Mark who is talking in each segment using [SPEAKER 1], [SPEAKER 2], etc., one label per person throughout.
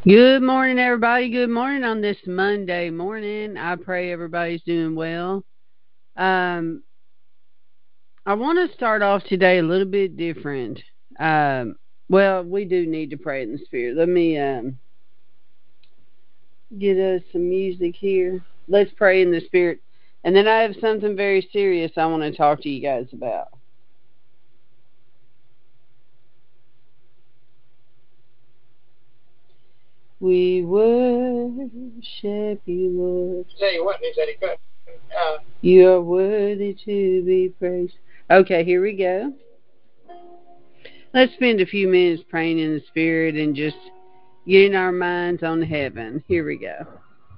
[SPEAKER 1] Good morning, everybody. Good morning on this Monday morning. I pray everybody's doing well. Um, I want to start off today a little bit different. Well, we do need to pray in the spirit. Let me get us some music here. Let's pray in the spirit. And then I have something very serious I want to talk to you guys about. We worship you, Lord.
[SPEAKER 2] Tell you what, needs Eddie Cut.
[SPEAKER 1] You are worthy to be praised. Okay, here we go. Let's spend a few minutes praying in the Spirit and just getting our minds on heaven. Here we go.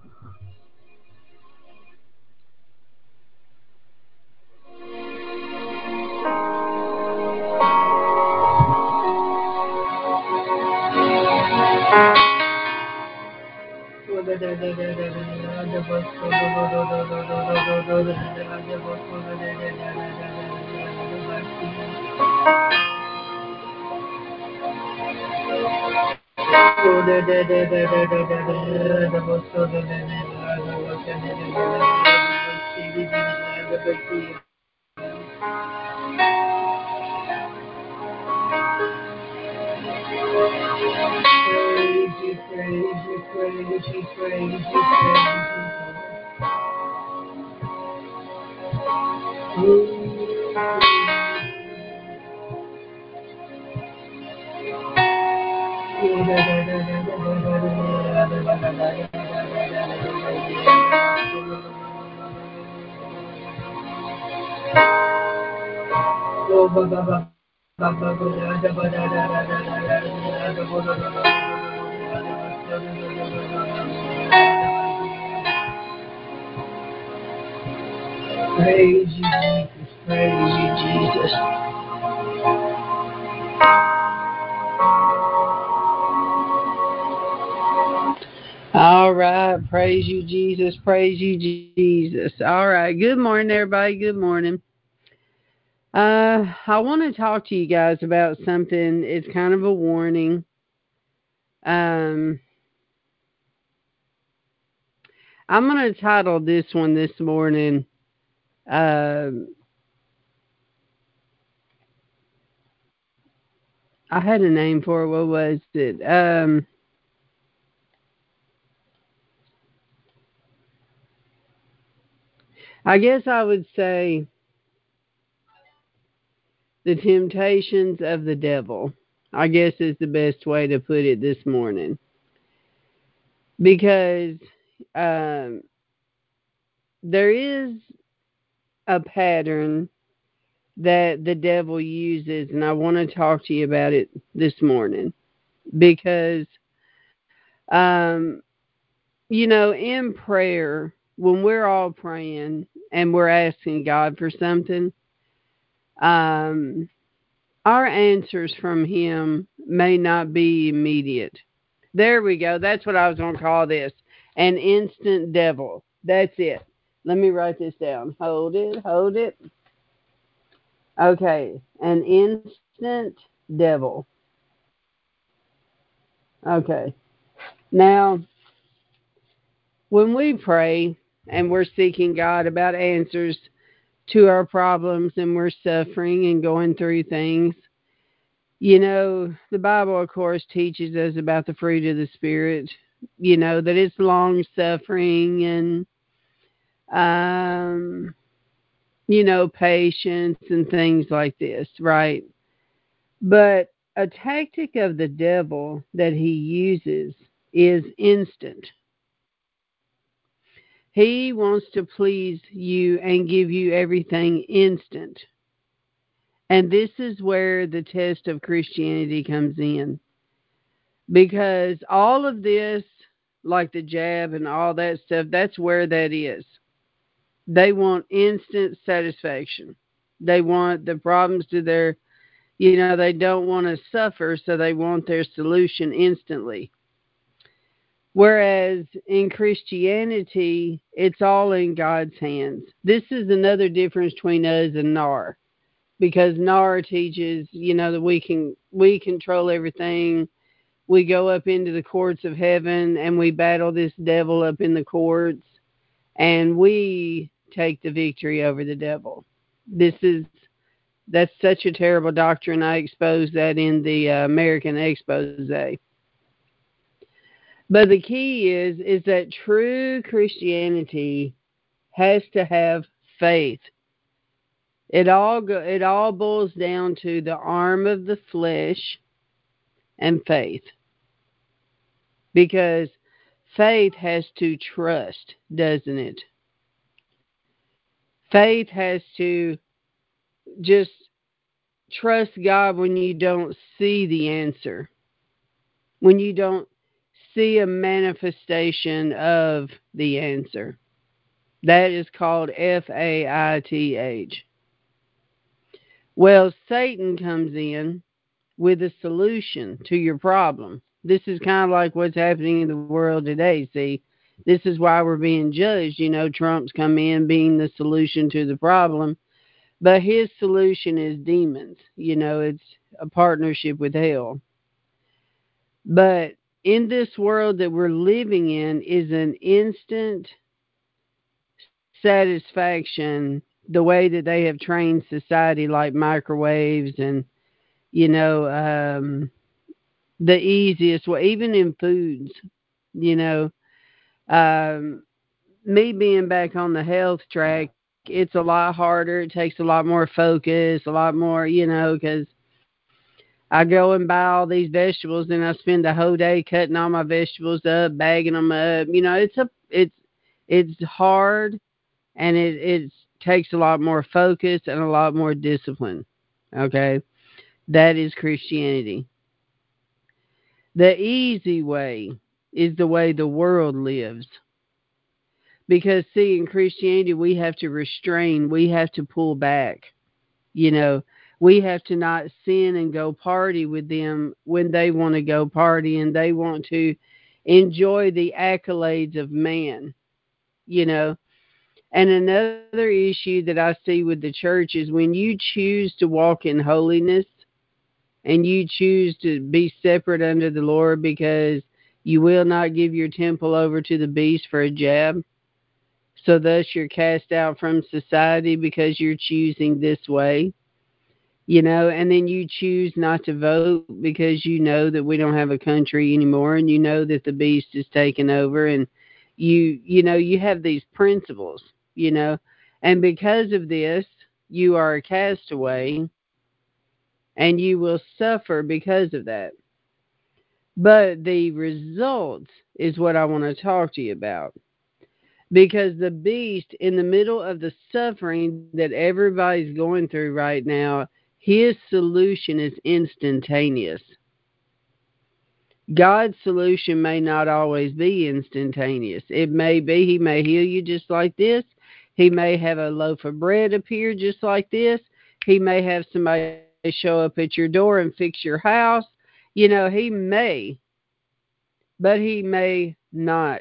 [SPEAKER 1] Praise you, praise you, praise you, praise you, Praise you, Jesus. Praise you, Jesus. All right. Praise you, Jesus. Praise you, Jesus. All right. Good morning, everybody. Good morning. I want to talk to you guys about something. It's kind of a warning. Um, I'm going to title this one this morning. I had a name for it. What was it? I guess I would say the temptations of the devil. I guess is the best way to put it this morning. Because um, there is a pattern that the devil uses, and I want to talk to you about it this morning. Because, um, in prayer, when we're all praying and we're asking God for something, um, our answers from Him may not be immediate. There we go. That's what I was going to call this, an instant devil. That's it. Let me write this down. Hold it, hold it. Okay, an instant devil. Okay. Now, when we pray and we're seeking God about answers to our problems and we're suffering and going through things, the Bible, of course, teaches us about the fruit of the Spirit, that it's long suffering and, um, patience and things like this, right? But a tactic of the devil that he uses is instant. He wants to please you and give you everything instant. And this is where the test of Christianity comes in. Because all of this, like the jab and all that stuff, that's where that is. They want instant satisfaction. They want the problems to they don't want to suffer, so they want their solution instantly. Whereas in Christianity, it's all in God's hands. This is another difference between us and NAR, because NAR teaches, that we control everything. we go up into the courts of heaven and we battle this devil up in the courts, and we take the victory over the devil. That's such a terrible doctrine. I exposed that in the American expose. But the key is that true Christianity has to have faith. It all boils down to the arm of the flesh and faith. Because faith has to trust, doesn't it? Faith has to just trust God when you don't see the answer. When you don't see a manifestation of the answer. That is called faith. Well, Satan comes in with a solution to your problem. This is kind of like what's happening in the world today. See, this is why we're being judged. Trump's come in being the solution to the problem, but his solution is demons. It's a partnership with hell. But in this world that we're living in is an instant satisfaction, the way that they have trained society, like microwaves and the easiest way, even in foods. you know Me being back on the health track, it's a lot harder. It takes a lot more focus, a lot more, because I go and buy all these vegetables and I spend the whole day cutting all my vegetables up, bagging them up. It's hard, and it takes a lot more focus and a lot more discipline. Okay? That is Christianity. The easy way is the way the world lives. Because, see, in Christianity, we have to restrain, we have to pull back. We have to not sin and go party with them when they want to go party and they want to enjoy the accolades of man. And another issue that I see with the church is when you choose to walk in holiness and you choose to be separate under the Lord because you will not give your temple over to the beast for a jab. So thus you're cast out from society because you're choosing this way. And then you choose not to vote because you know that we don't have a country anymore, and you know that the beast is taking over, and you have these principles, and because of this, you are a castaway, and you will suffer because of that. But the results is what I want to talk to you about. Because the beast, in the middle of the suffering that everybody's going through right now, his solution is instantaneous. God's solution may not always be instantaneous. It may be he may heal you just like this. He may have a loaf of bread appear just like this. He may have somebody show up at your door and fix your house. He may, but he may not.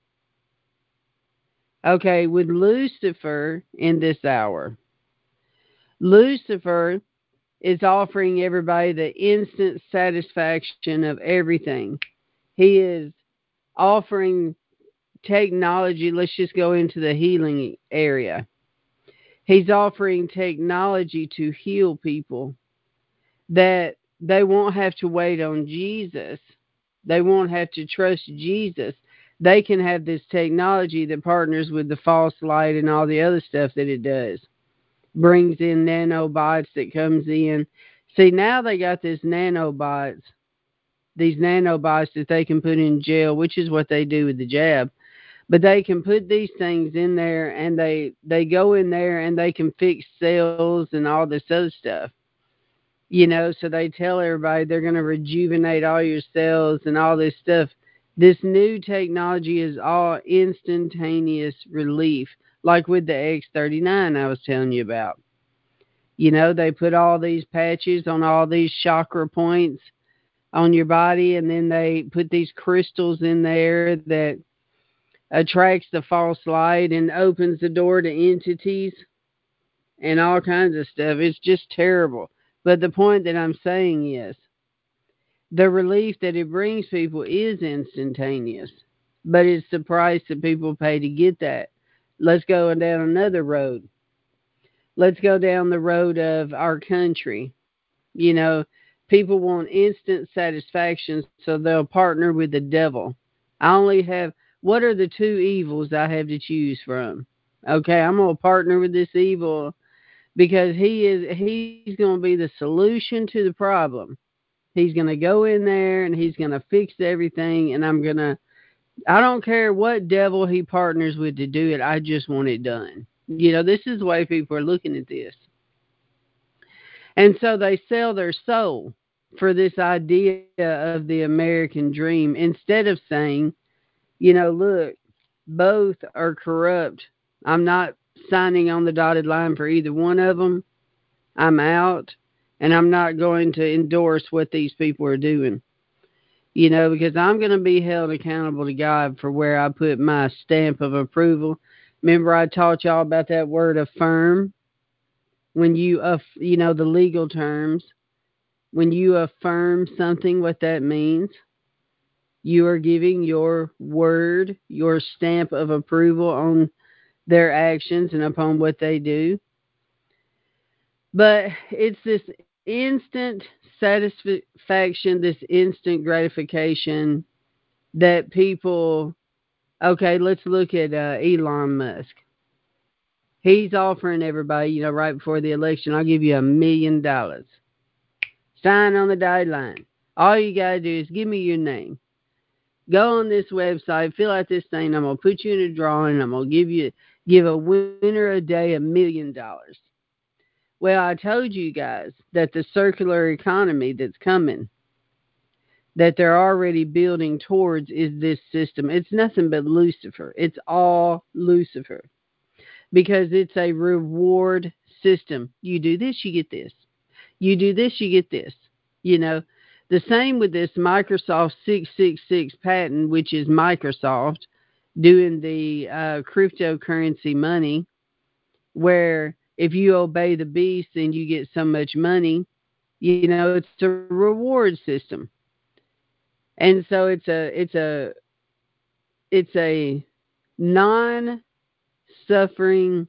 [SPEAKER 1] Okay, with Lucifer in this hour, Lucifer is offering everybody the instant satisfaction of everything. He is offering technology. Let's just go into the healing area. He's offering technology to heal people, that they won't have to wait on Jesus. They won't have to trust Jesus. They can have this technology that partners with the false light and all the other stuff that it does. Brings in nanobots that comes in. See, now they got these nanobots that they can put in jail, which is what they do with the jab. But they can put these things in there, and they go in there and they can fix cells and all this other stuff. So they tell everybody they're going to rejuvenate all your cells and all this stuff. This new technology is all instantaneous relief, like with the X39 I was telling you about. They put all these patches on all these chakra points on your body, and then they put these crystals in there that attracts the false light and opens the door to entities and all kinds of stuff. It's just terrible. But the point that I'm saying is The relief that it brings people is instantaneous, but it's the price that people pay to get that. Let's go down another road. Let's go down the road of our country. You know, people want instant satisfaction, so they'll partner with the devil. I only have, what are the two evils I have to choose from? Okay, I'm going to partner with this evil because he's going to be the solution to the problem. He's going to go in there and he's going to fix everything, and I don't care what devil he partners with to do it. I just want it done. This is the way people are looking at this. And so they sell their soul for this idea of the American dream instead of saying, look, both are corrupt. I'm not signing on the dotted line for either one of them. I'm out, and I'm not going to endorse what these people are doing. Because I'm going to be held accountable to God for where I put my stamp of approval. Remember, I taught y'all about that word affirm? When the legal terms, when you affirm something, what that means, you are giving your word, your stamp of approval on their actions and upon what they do. But it's this instant satisfaction, this instant gratification that people, okay, let's look at Elon Musk. He's offering everybody, right before the election, I'll give you $1 million. Sign on the dotted line. All you got to do is give me your name. Go on this website, fill out this thing. I'm going to put you in a drawing. I'm going to give a winner a day $1 million. Well, I told you guys that the circular economy that's coming, that they're already building towards, is this system. It's nothing but Lucifer. It's all Lucifer because it's a reward system. You do this, you get this. You do this, you get this. The same with this Microsoft 666 patent, which is Microsoft doing the cryptocurrency money, where if you obey the beast, then you get so much money. It's a reward system, and so it's a non-suffering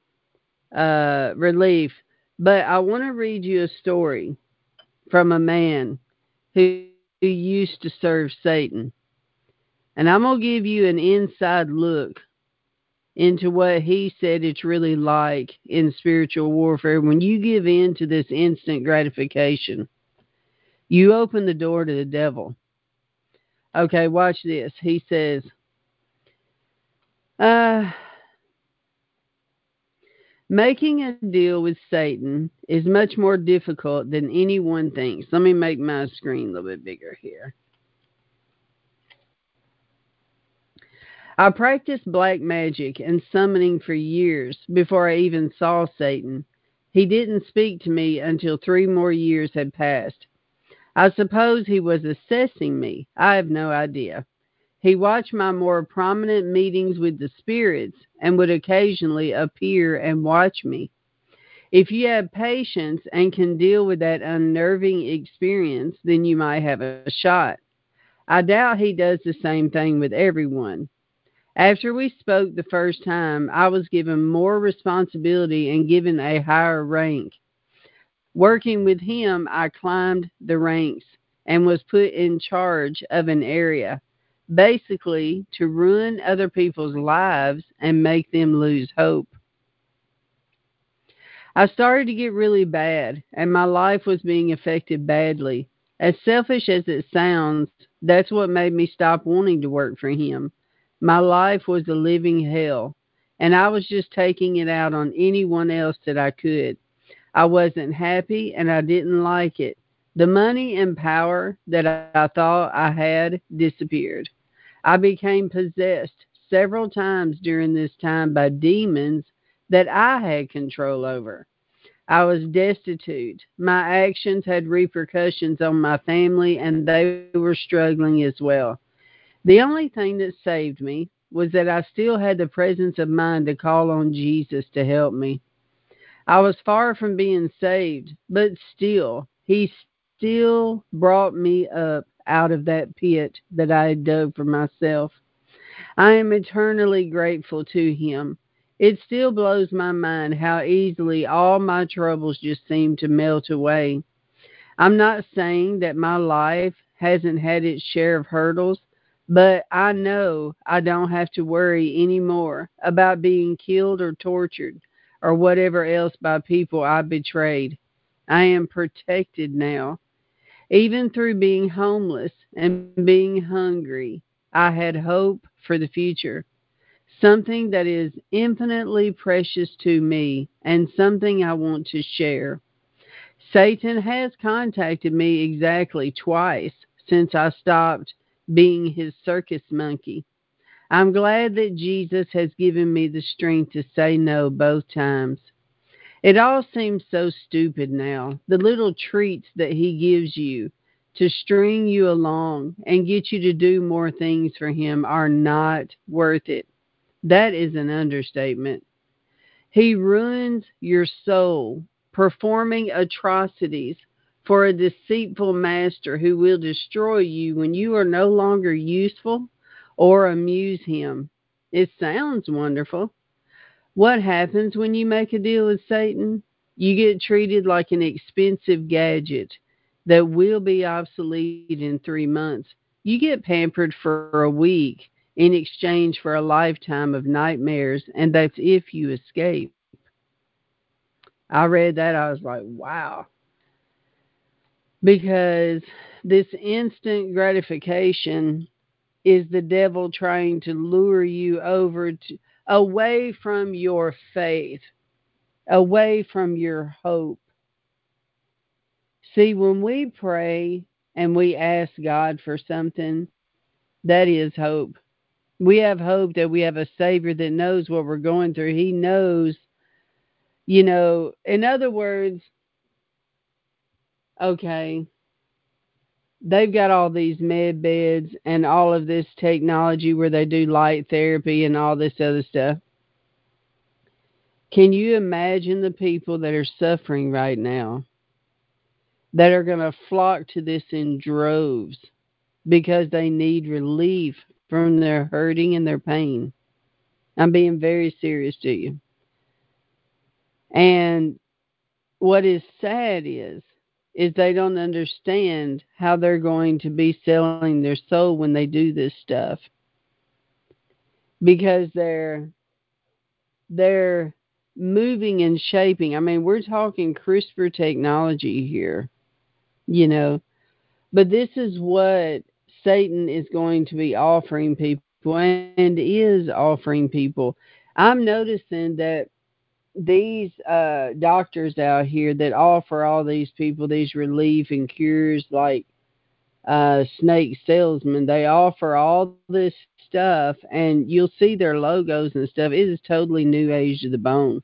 [SPEAKER 1] relief. But I want to read you a story from a man who used to serve Satan. And I'm going to give you an inside look into what he said it's really like in spiritual warfare. When you give in to this instant gratification, you open the door to the devil. Okay, watch this. He says, making a deal with Satan is much more difficult than anyone thinks. Let me make my screen a little bit bigger here. I practiced black magic and summoning for years before I even saw Satan. He didn't speak to me until 3 more years had passed. I suppose he was assessing me. I have no idea. He watched my more prominent meetings with the spirits and would occasionally appear and watch me. If you have patience and can deal with that unnerving experience, then you might have a shot. I doubt he does the same thing with everyone. After we spoke the first time, I was given more responsibility and given a higher rank. Working with him, I climbed the ranks and was put in charge of an area, basically to ruin other people's lives and make them lose hope. I started to get really bad, and my life was being affected badly. As selfish as it sounds, that's what made me stop wanting to work for him. My life was a living hell, and I was just taking it out on anyone else that I could. I wasn't happy, and I didn't like it. The money and power that I thought I had disappeared. I became possessed several times during this time by demons that I had control over. I was destitute. My actions had repercussions on my family, and they were struggling as well. The only thing that saved me was that I still had the presence of mind to call on Jesus to help me. I was far from being saved, but still, he still brought me up out of that pit that I had dug for myself. I am eternally grateful to him. It still blows my mind how easily all my troubles just seem to melt away. I'm not saying that my life hasn't had its share of hurdles, but I know I don't have to worry anymore about being killed or tortured or whatever else by people I betrayed. I am protected now. Even through being homeless and being hungry, I had hope for the future, something that is infinitely precious to me and something I want to share. Satan has contacted me exactly twice since I stopped being his circus monkey. I'm glad that Jesus has given me the strength to say no both times. It all seems so stupid now. The little treats that he gives you to string you along and get you to do more things for him are not worth it. That is an understatement. He ruins your soul, performing atrocities for a deceitful master who will destroy you when you are no longer useful or amuse him. It sounds wonderful. What happens when you make a deal with Satan? You get treated like an expensive gadget that will be obsolete in 3 months. You get pampered for a week in exchange for a lifetime of nightmares, and that's if you escape. I read that, I was like, wow. Because this instant gratification is the devil trying to lure you away from your faith, away from your hope. See, when we pray and we ask God for something, that is hope. We have hope that we have a Savior that knows what we're going through. He knows, in other words, okay, they've got all these med beds and all of this technology where they do light therapy and all this other stuff. Can you imagine the people that are suffering right now that are going to flock to this in droves because they need relief from their hurting and their pain? I'm being very serious to you. And what is sad is they don't understand how they're going to be selling their soul when they do this stuff, because they're moving and shaping. I mean, we're talking CRISPR technology here, you know, but this is what Satan is going to be offering people and is offering people. I'm noticing that these doctors out here that offer all these people these relief and cures, like snake salesmen, they offer all this stuff, and you'll see their logos and stuff. It is totally new age to the bone,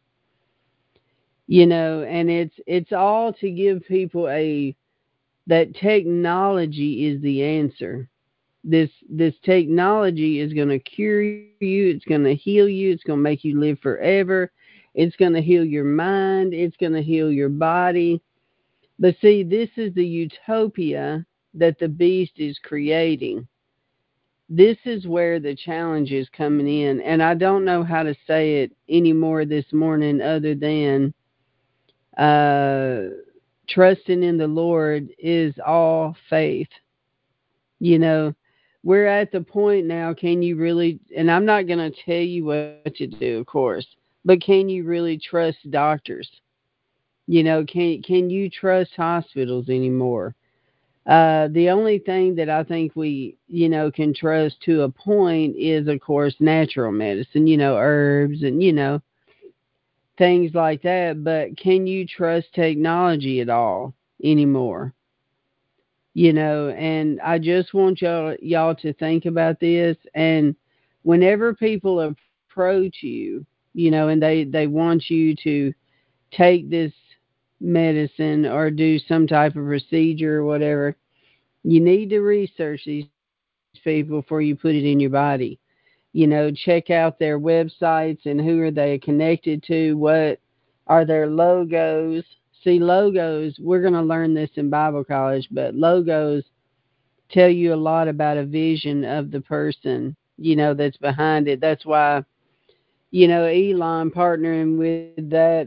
[SPEAKER 1] and it's all to give people that technology is the answer. This technology is going to cure you, it's going to heal you, it's going to make you live forever, it's going to heal your mind, it's going to heal your body. But see, this is the utopia that the beast is creating. This is where the challenge is coming in, and I don't know how to say it anymore this morning other than uh, trusting in the Lord is all faith. You know, we're at the point now, can you really, and I'm not going to tell you what to do, of course, but can you really trust doctors? Can you trust hospitals anymore? The only thing that I think we, can trust to a point is, of course, natural medicine, herbs and, things like that. But can you trust technology at all anymore? And I just want y'all to think about this. And whenever people approach you, and they want you to take this medicine or do some type of procedure or whatever, you need to research these people before you put it in your body. Check out their websites and who are they connected to, what are their logos, See, logos, we're going to learn this in Bible college, but logos tell you a lot about a vision of the person, that's behind it. That's why, Elon partnering with that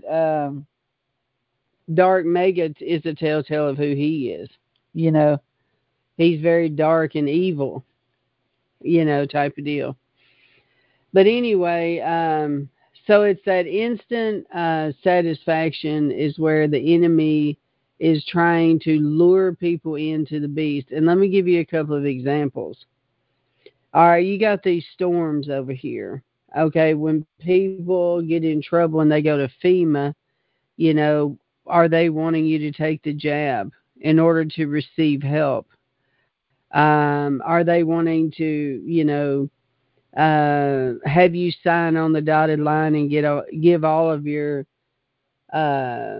[SPEAKER 1] dark mega is a telltale of who he is. You know, he's very dark and evil, type of deal. But anyway, so it's that instant satisfaction is where the enemy is trying to lure people into the beast. And let me give you a couple of examples. All right, you got these storms over here. Okay, when people get in trouble and they go to FEMA, you know, are they wanting you to take the jab in order to receive help? Are they wanting to, have you sign on the dotted line and give all of your, uh,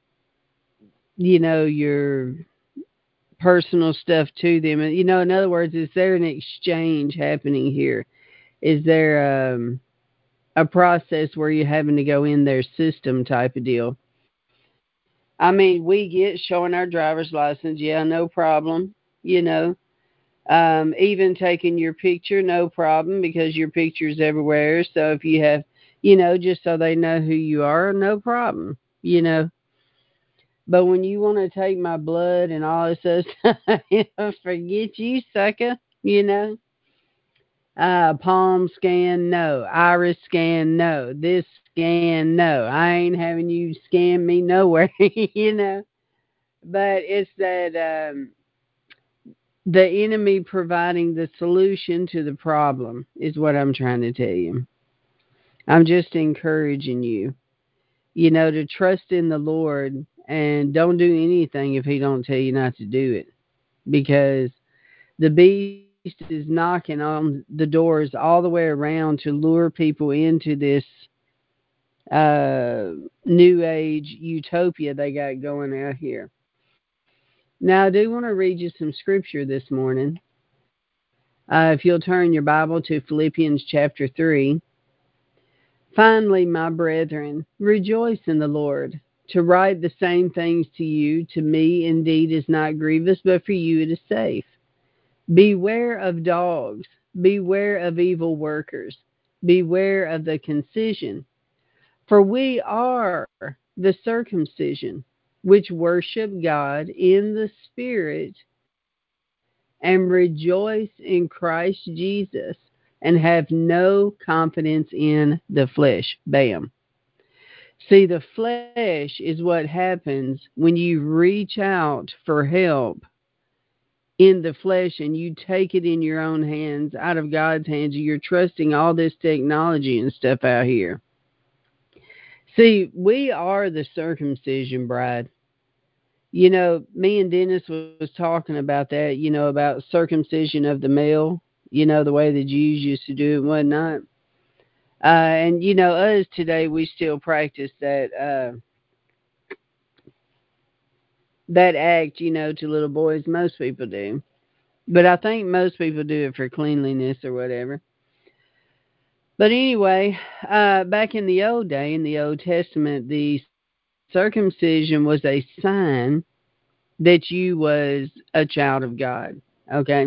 [SPEAKER 1] your personal stuff to them? And, in other words, is there an exchange happening here? Is there a process where you're having to go in their system type of deal? I mean, we get showing our driver's license, yeah, no problem. You know, even taking your picture, no problem, because your picture's everywhere. So if you have, just so they know who you are, no problem. You know, but when you want to take my blood and all this other stuff, forget you, sucker. You know, palm scan, no. Iris scan, no. This scan, no. I ain't having you scan me nowhere. But it's that the enemy providing the solution to the problem is what I'm trying to tell you. I'm just encouraging you, to trust in the Lord and don't do anything if he don't tell you not to do it, because the beast is knocking on the doors all the way around to lure people into this new age utopia they got going out here. Now, I do want to read you some scripture this morning. If you'll turn your Bible to Philippians chapter 3. Finally, my brethren, rejoice in the Lord. To write the same things to me indeed is not grievous, but for you it is safe. Beware of dogs, beware of evil workers, beware of the concision. For we are the circumcision, which worship God in the Spirit and rejoice in Christ Jesus and have no confidence in the flesh. Bam. See, the flesh is what happens when you reach out for help in the flesh and you take it in your own hands, out of God's hands. You're trusting all this technology and stuff out here. See, we are the circumcision bride. Me and Dennis was talking about that, about circumcision of the male, the way the Jews used to do it and whatnot. And, us today, we still practice that act, to little boys. Most people do. But I think most people do it for cleanliness or whatever. But anyway, back in the old day, in the Old Testament, the circumcision was a sign that you was a child of God. Okay?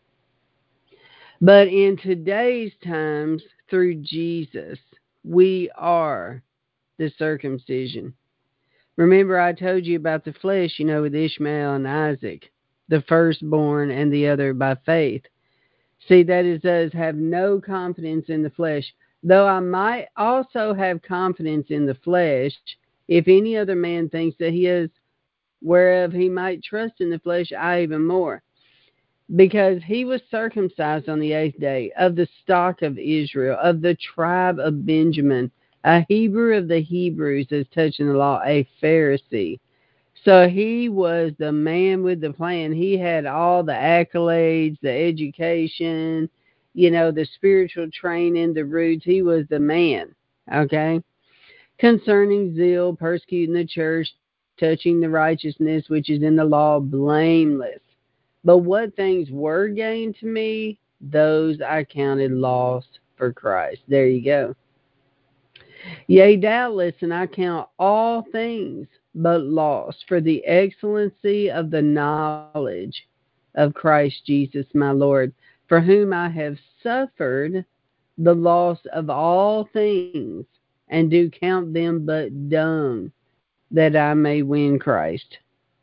[SPEAKER 1] But in today's times, through Jesus, we are the circumcision. Remember, I told you about the flesh, with Ishmael and Isaac, the firstborn and the other by faith. See, that is us have no confidence in the flesh, though I might also have confidence in the flesh if any other man thinks that he is, whereof he might trust in the flesh, I even more. Because he was circumcised on the 8th day, of the stock of Israel, of the tribe of Benjamin, a Hebrew of the Hebrews, as touching the law, a Pharisee. So he was the man with the plan. He had all the accolades, the education, the spiritual training, the roots. He was the man, okay? Concerning zeal, persecuting the church, touching the righteousness which is in the law, blameless. But what things were gained to me, those I counted loss for Christ. There you go. Yea, doubtless, and I count all things but loss for the excellency of the knowledge of Christ Jesus my Lord, for whom I have suffered the loss of all things, and do count them but dung, that I may win Christ.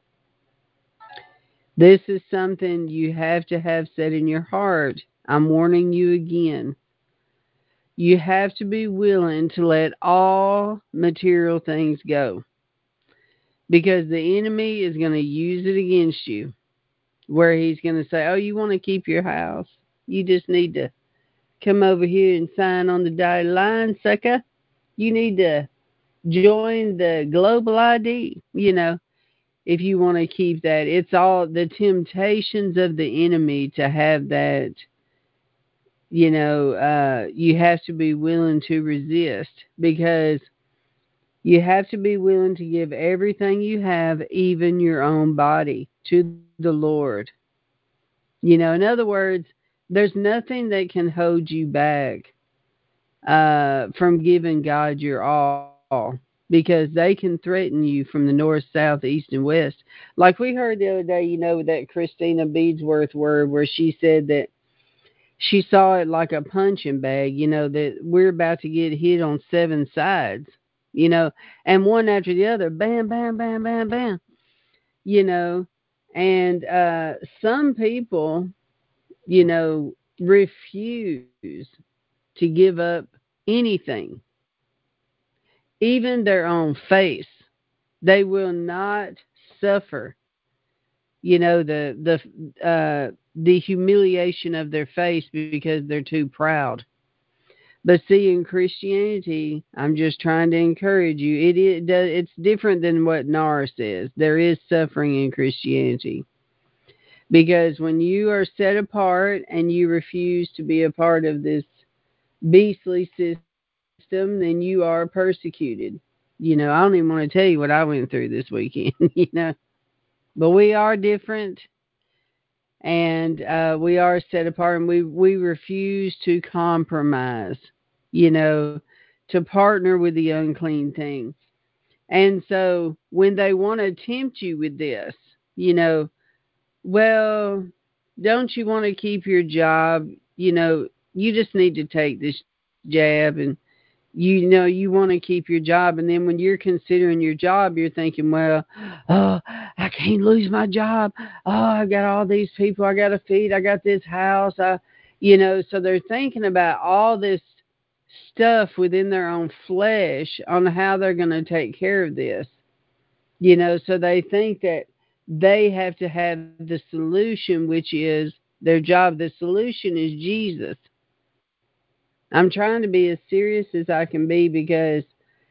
[SPEAKER 1] This is something you have to have set in your heart. I'm warning you again. You have to be willing to let all material things go, because the enemy is going to use it against you, where he's going to say, oh, you want to keep your house? You just need to come over here and sign on the dotted line, sucker. You need to join the global ID, if you want to keep that. It's all the temptations of the enemy to have that, you have to be willing to resist, because you have to be willing to give everything you have, even your own body, to the Lord. In other words, there's nothing that can hold you back from giving God your all, because they can threaten you from the north, south, east, and west. Like we heard the other day, that Christina Beadsworth word where she said that she saw it like a punching bag, that we're about to get hit on 7 sides, and one after the other, bam, bam, bam, bam, bam, you know. And some people, refuse to give up anything, even their own face. They will not suffer, the humiliation of their face, because they're too proud. But see, in Christianity, I'm just trying to encourage you. It's different than what NAR says. There is suffering in Christianity, because when you are set apart and you refuse to be a part of this beastly system, then you are persecuted. I don't even want to tell you what I went through this weekend. But we are different, and we are set apart, and we refuse to compromise, to partner with the unclean thing. And so when they want to tempt you with this, well, don't you want to keep your job? You just need to take this jab, and you want to keep your job. And then when you're considering your job, you're thinking, well, oh, I can't lose my job. Oh, I got all these people I got to feed. I got this house. So they're thinking about all this stuff within their own flesh on how they're going to take care of this. So they think that they have to have the solution, which is their job. The solution is Jesus. I'm trying to be as serious as I can be, because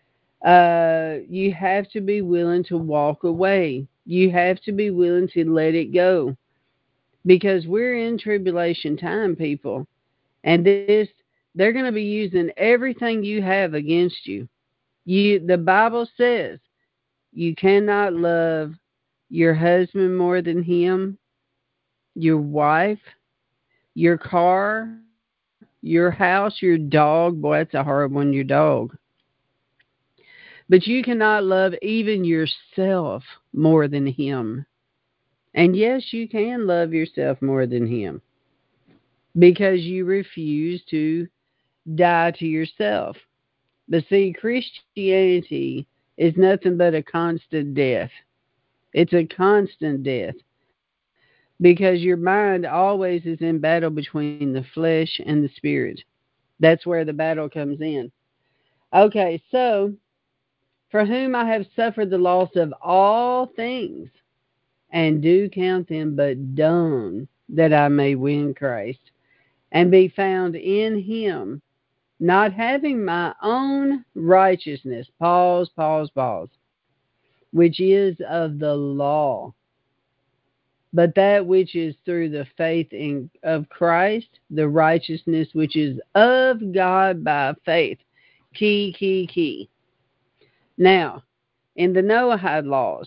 [SPEAKER 1] you have to be willing to walk away. You have to be willing to let it go, because we're in tribulation time, people. And they're going to be using everything you have against you. The Bible says you cannot love your husband more than him, your wife, your car, your house, your dog. Boy, that's a hard one, your dog. But you cannot love even yourself more than him. And yes, you can love yourself more than him, because you refuse to die to yourself. But see, Christianity is nothing but a constant death. It's a constant death, because your mind always is in battle between the flesh and the spirit. That's where the battle comes in. Okay, so for whom I have suffered the loss of all things, and do count them but dung, that I may win Christ, and be found in him, not having my own righteousness, pause, which is of the law, but that which is through the faith of Christ, the righteousness which is of God by faith. Key. Now, in the Noahide laws,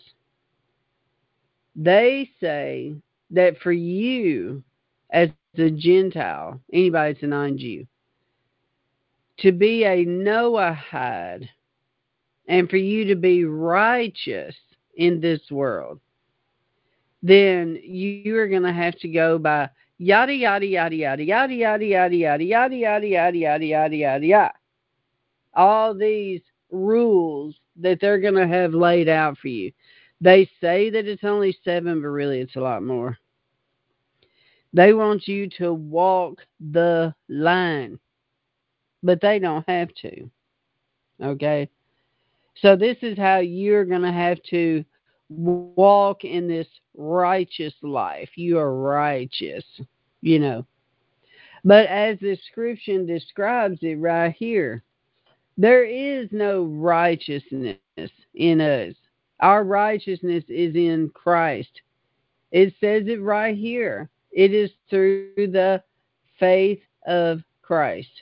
[SPEAKER 1] they say that for you, as a Gentile, anybody that's a non-Jew, to be a Noahide, and for you to be righteous, in this world, then you are going to have to go by yada yada yada yada yada yada yada yada yada yada yada yada yada yada yada. All these rules that they're going to have laid out for you. They say that it's only 7, but really it's a lot more. They want you to walk the line, but they don't have to. Okay? So this is how you're going to have to walk in this righteous life. You are righteous, you know. But as the scripture describes it right here, there is no righteousness in us. Our righteousness is in Christ. It says it right here. It is through the faith of Christ.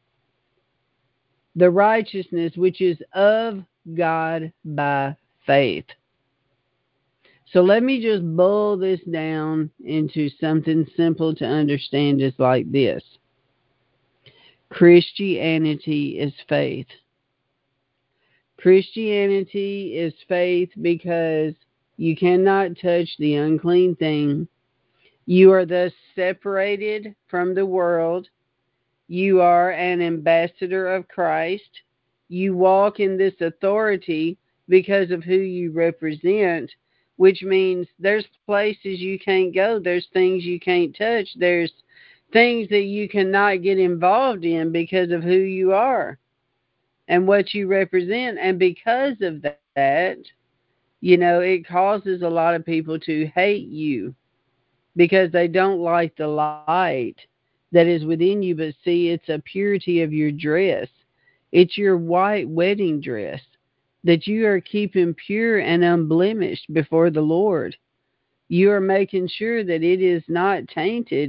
[SPEAKER 1] The righteousness which is of God by faith. So let me just boil this down into something simple to understand, just like this. Christianity is faith. Christianity is faith because you cannot touch the unclean thing. You are thus separated from the world. You are an ambassador of Christ. You walk in this authority because of who you represent, which means there's places you can't go, there's things you can't touch, there's things that you cannot get involved in because of who you are and what you represent. And because of that, it causes a lot of people to hate you because they don't like the light that is within you. But see, it's a purity of your dress. It's your white wedding dress that you are keeping pure and unblemished before the Lord. You are making sure that it is not tainted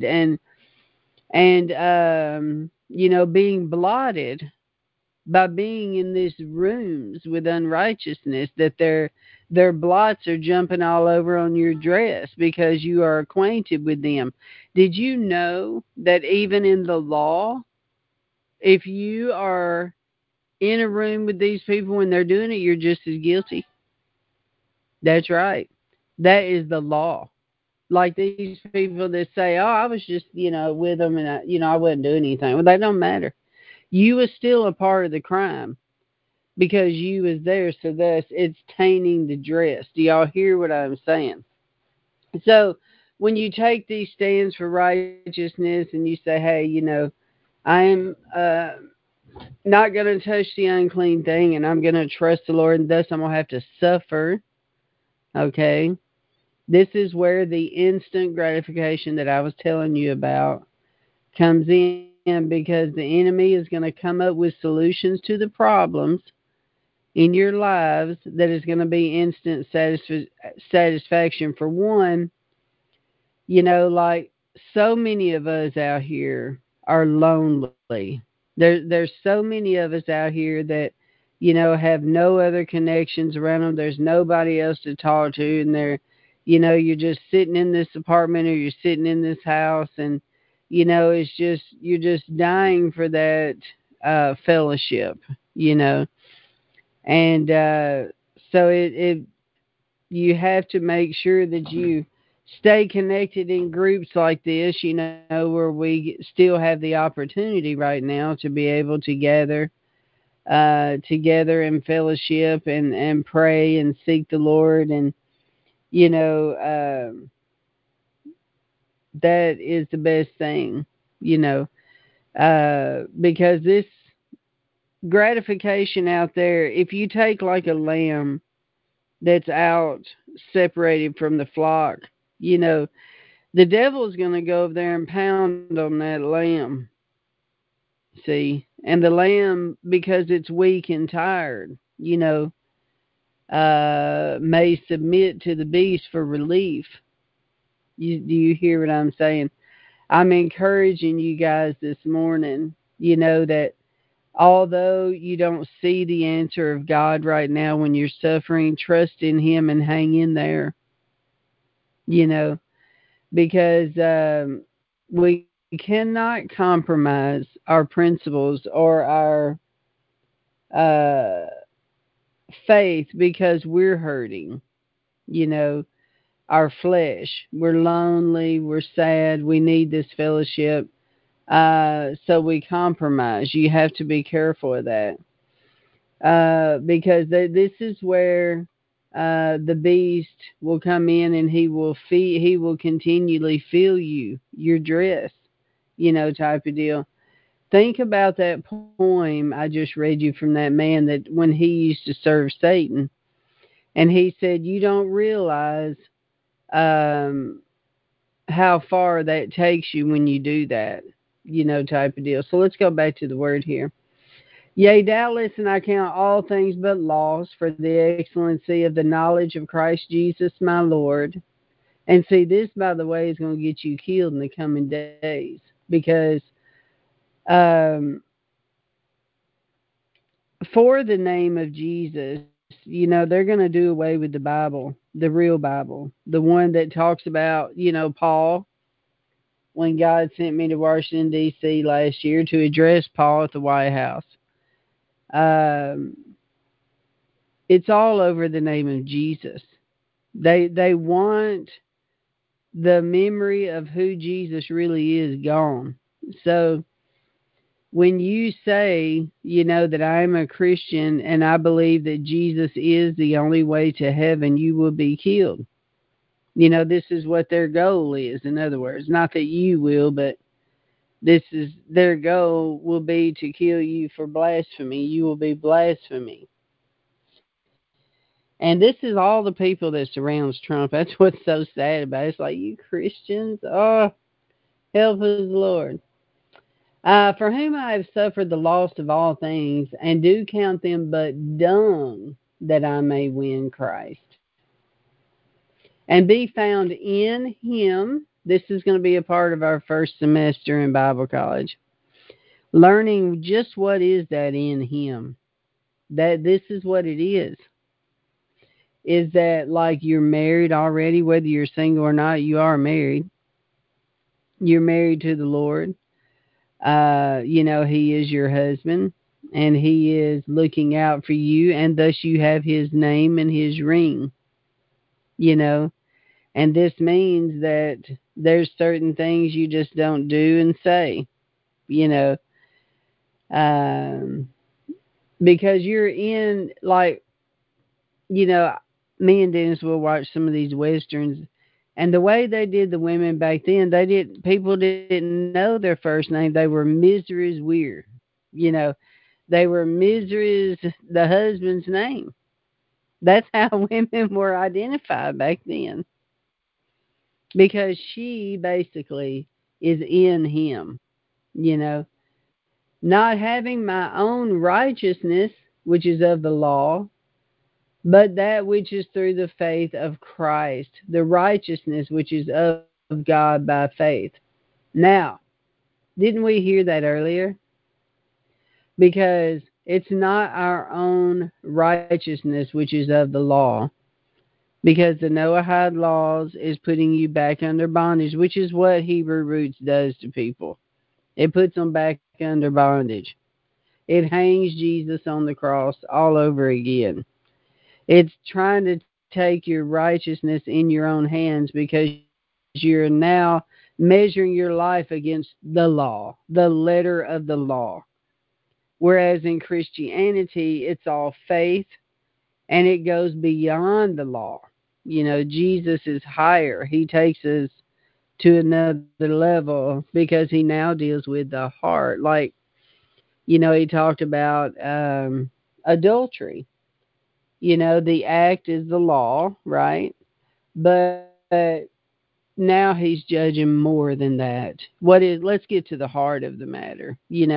[SPEAKER 1] and being blotted by being in these rooms with unrighteousness, that their blots are jumping all over on your dress because you are acquainted with them. Did you know that even in the law, if you are in a room with these people when they're doing it, you're just as guilty? That's right. That is the law. Like these people that say, "Oh, I was just, with them, and I wasn't doing anything." Well, that don't matter. You was still a part of the crime because you was there, so thus it's tainting the dress. Do y'all hear what I'm saying? So when you take these stands for righteousness and you say, "Hey, I am not going to touch the unclean thing, and I'm going to trust the Lord, and thus I'm going to have to suffer," okay? This is where the instant gratification that I was telling you about comes in, because the enemy is going to come up with solutions to the problems in your lives that is going to be instant satisfaction. For one, like so many of us out here are lonely. There's so many of us out here that have no other connections around them. There's nobody else to talk to, and you're just sitting in this apartment or you're sitting in this house, and it's just you're just dying for that fellowship, you know. And so it you have to make sure that you stay connected in groups like this, where we still have the opportunity right now to be able to gather together in fellowship and pray and seek the Lord. And you know that is the best thing, because this gratification out there, if you take like a lamb that's out separated from the flock, the devil's going to go over there and pound on that lamb. See, and the lamb, because it's weak and tired, may submit to the beast for relief. Do you hear what I'm saying? I'm encouraging you guys this morning, that although you don't see the answer of God right now when you're suffering, trust in Him and hang in there, because we cannot compromise our principles or our uh, faith because we're hurting. you know, our flesh. We're lonely, we're sad, we need this fellowship. So we compromise. You have to be careful of that. Because this is where the beast will come in and he will continually fill your dress, type of deal. Think about that poem I just read you from that man that when he used to serve Satan, and he said, "You don't realize um, how far that takes you when you do that," type of deal. So let's go back to the word here. Yea, doubtless, and I count all things but loss for the excellency of the knowledge of Christ Jesus my Lord. And see, this, by the way, is going to get you killed in the coming days because um, for the name of Jesus, they're going to do away with the Bible, the real Bible, the one that talks about, Paul, when God sent me to Washington, D.C. last year to address Paul at the White House. Um, it's all over the name of Jesus. They want the memory of who Jesus really is gone. So when you say, that I'm a Christian and I believe that Jesus is the only way to heaven, you will be killed. This is what their goal is. In other words, not that you will, but this is their goal will be to kill you for blasphemy. You will be blasphemy. And this is all the people that surrounds Trump. That's what's so sad about it. It's like, you Christians, oh, help us, Lord. For whom I have suffered the loss of all things, and do count them but dung, that I may win Christ, and be found in him. This is going to be a part of our first semester in Bible college. Learning just what is that in him. That this is what it is that like you're married already, whether you're single or not, you are married. You're married to the Lord. He is your husband and he is looking out for you, and thus you have his name and his ring, you know. And this means that there's certain things you just don't do and say, you know, um, because you're in, like, you know, me and Dennis will watch some of these westerns, and the way they did the women back then, people didn't know their first name. They were Mrs. Weir, you know, they were Mrs. the husband's name. That's how women were identified back then, because she basically is in him, you know, not having my own righteousness, which is of the law, but that which is through the faith of Christ, the righteousness which is of God by faith. Now, didn't we hear that earlier? Because it's not our own righteousness which is of the law, because the Noahide laws is putting you back under bondage, which is what Hebrew roots does to people. It puts them back under bondage. It hangs Jesus on the cross all over again. It's trying to take your righteousness in your own hands because you're now measuring your life against the law, the letter of the law. Whereas in Christianity, it's all faith and it goes beyond the law. Jesus is higher. He takes us to another level because he now deals with the heart. Like, he talked about adultery. The act is the law, right? But now he's judging more than that. Let's get to the heart of the matter.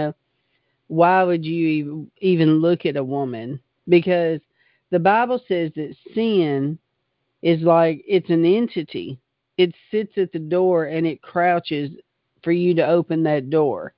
[SPEAKER 1] Why would you even look at a woman? Because the Bible says that sin is like it's an entity. It sits at the door and it crouches for you to open that door.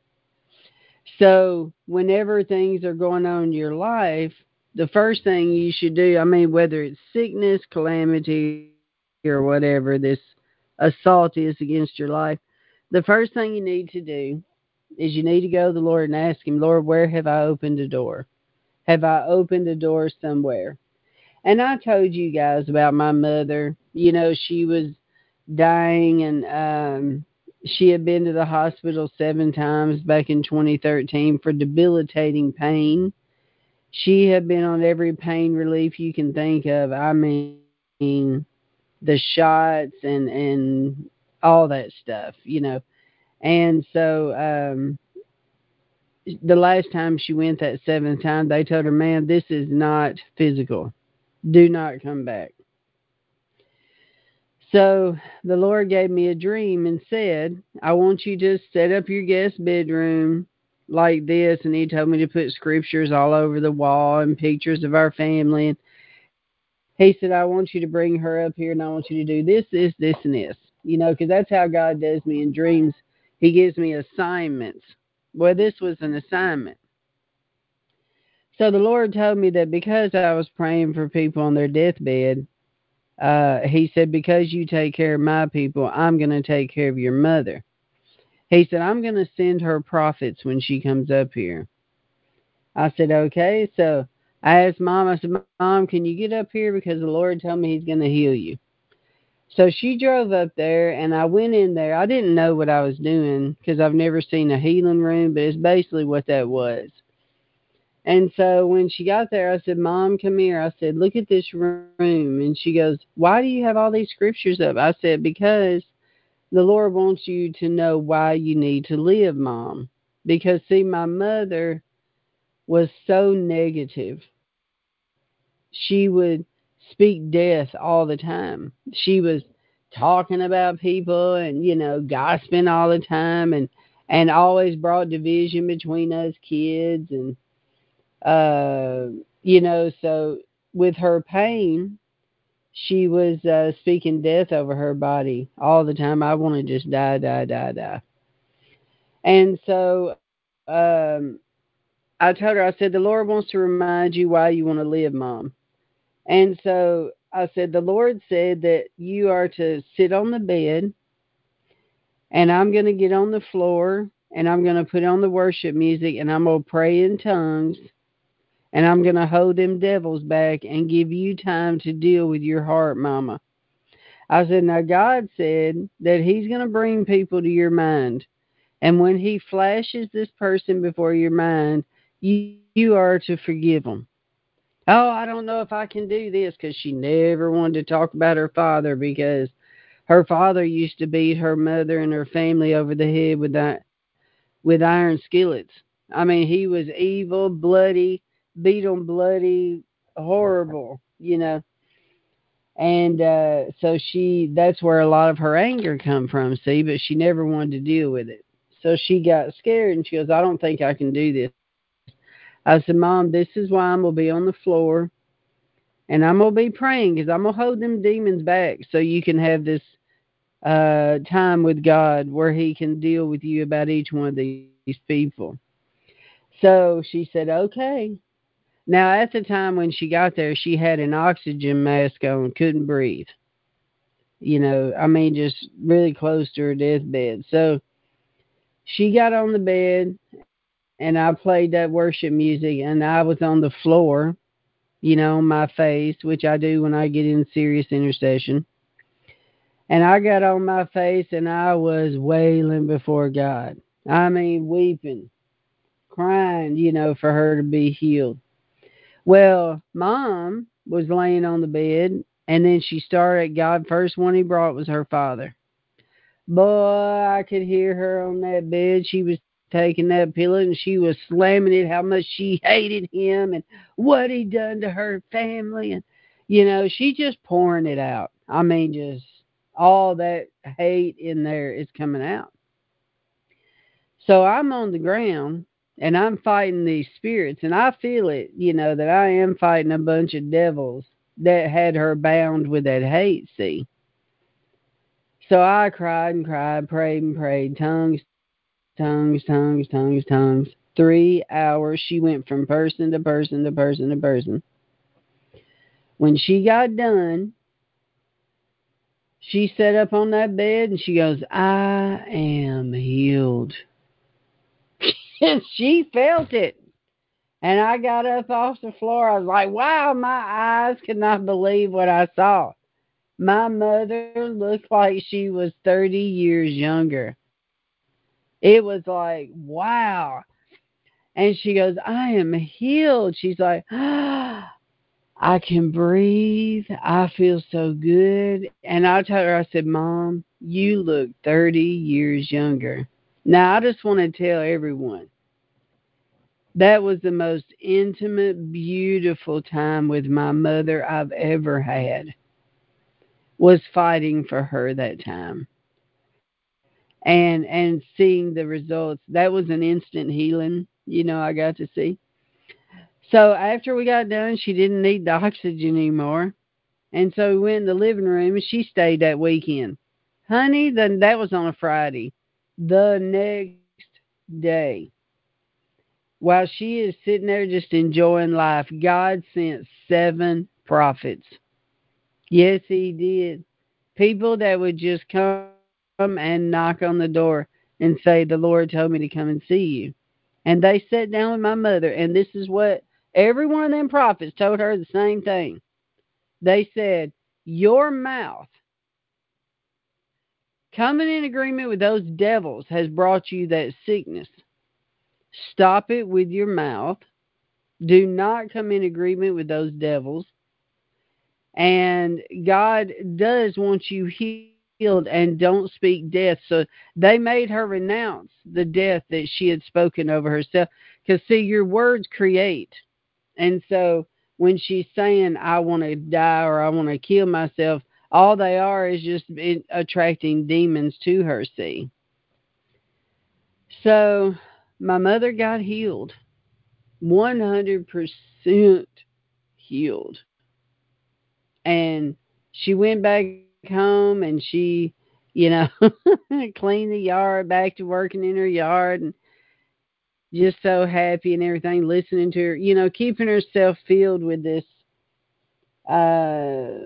[SPEAKER 1] So whenever things are going on in your life, the first thing you should do, I mean, whether it's sickness, calamity, or whatever this assault is against your life, the first thing you need to do is you need to go to the Lord and ask him, Lord, where have I opened a door? Have I opened a door somewhere? And I told you guys about my mother. You know, she was dying, and she had been to the hospital 7 times back in 2013 for debilitating pain. She had been on every pain relief you can think of. I mean, the shots and all that stuff, you know. And so the last time she went, that 7th time, they told her, "Man, this is not physical. Do not come back." So the Lord gave me a dream and said, "I want you to set up your guest bedroom like this." And He told me to put scriptures all over the wall and pictures of our family. And He said, "I want you to bring her up here, and I want you to do this, and this. You know, because that's how God does me in dreams. He gives me assignments. Well, this was an assignment. So the Lord told me that because I was praying for people on their deathbed, He said, "Because you take care of my people, I'm going to take care of your mother." He said, "I'm going to send her prophets when she comes up here." I said, "Okay." So I asked Mom, I said, "Mom, can you get up here? Because the Lord told me He's going to heal you." So she drove up there, and I went in there. I didn't know what I was doing because I've never seen a healing room, but it's basically what that was. And so when she got there, I said, "Mom, come here." I said, "Look at this room." And she goes, "Why do you have all these scriptures up?" I said, "Because the Lord wants you to know why you need to live, Mom." Because, see, my mother was so negative. She would speak death all the time. She was talking about people and, gossiping all the time, and always brought division between us kids. And, so with her pain, she was speaking death over her body all the time. "I want to just die, die, die, die." And so I told her, I said, "The Lord wants to remind you why you want to live, Mom." And so I said, "The Lord said that you are to sit on the bed, and I'm going to get on the floor, and I'm going to put on the worship music, and I'm going to pray in tongues, and I'm going to hold them devils back and give you time to deal with your heart, Mama." I said, "Now, God said that He's going to bring people to your mind. And when He flashes this person before your mind, you are to forgive them." "Oh, I don't know if I can do this," because she never wanted to talk about her father, because her father used to beat her mother and her family over the head with iron skillets. I mean, he was evil, bloody, beat 'em bloody, horrible, And so that's where a lot of her anger come from, see, but she never wanted to deal with it. So she got scared, and she goes, "I don't think I can do this." I said, "Mom, this is why I'm going to be on the floor, and I'm going to be praying, because I'm going to hold them demons back so you can have this time with God where He can deal with you about each one of these people." So she said, "Okay." Now, at the time when she got there, she had an oxygen mask on, couldn't breathe. I mean, just really close to her deathbed. So she got on the bed, and I played that worship music, and I was on the floor, on my face, which I do when I get in serious intercession. And I got on my face, and I was wailing before God. I mean, weeping, crying, for her to be healed. Well, Mom was laying on the bed, and then she started. God, first one He brought was her father. Boy, I could hear her on that bed. She was taking that pillow, and she was slamming it, how much she hated him and what he done to her family. And, she just pouring it out. I mean, just all that hate in there is coming out. So I'm on the ground, and I'm fighting these spirits, and I feel it, that I am fighting a bunch of devils that had her bound with that hate, see. So I cried and cried, prayed and prayed, tongues, tongues, tongues, tongues, tongues. 3 hours. She went from person to person to person to person. When she got done, she sat up on that bed and she goes, "I am healed." And she felt it. And I got up off the floor. I was like, wow, my eyes could not believe what I saw. My mother looked like she was 30 years younger. It was like, wow. And she goes, I am healed. She's like, I can breathe. I feel so good. And I told her, I said, Mom, you look 30 years younger. Now, I just want to tell everyone that was the most intimate, beautiful time with my mother I've ever had, was fighting for her that time. And seeing the results. That was an instant healing, I got to see. So after we got done, she didn't need the oxygen anymore. And so we went in the living room and she stayed that weekend. Honey, then that was on a Friday. The next day, while she is sitting there just enjoying life, God sent 7 prophets. Yes, He did. People that would just come and knock on the door and say, the Lord told me to come and see you. And they sat down with my mother, and this is what every one of them prophets told her the same thing. They said, your mouth coming in agreement with those devils has brought you that sickness. Stop it with your mouth. Do not come in agreement with those devils. And God does want you healed, and don't speak death. So they made her renounce the death that she had spoken over herself. Because, see, your words create. And so when she's saying, I want to die or I want to kill myself, all they are is just attracting demons to her, see. So my mother got healed, 100% healed. And she went back home and you know, cleaned the yard, back to working in her yard, and just so happy and everything, listening to her, keeping herself filled with this, uh,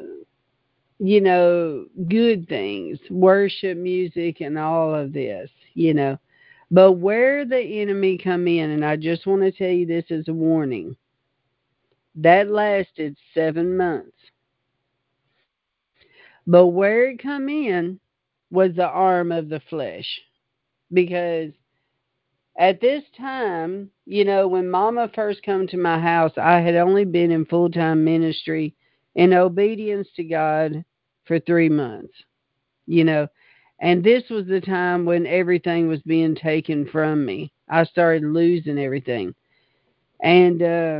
[SPEAKER 1] good things, worship music and all of this. But where the enemy come in, and I just want to tell you this as a warning, that lasted 7 months. But where it come in was the arm of the flesh. Because at this time, when Mama first come to my house, I had only been in full-time ministry in obedience to God for 3 months, you know. And this was the time when everything was being taken from me. I started losing everything. And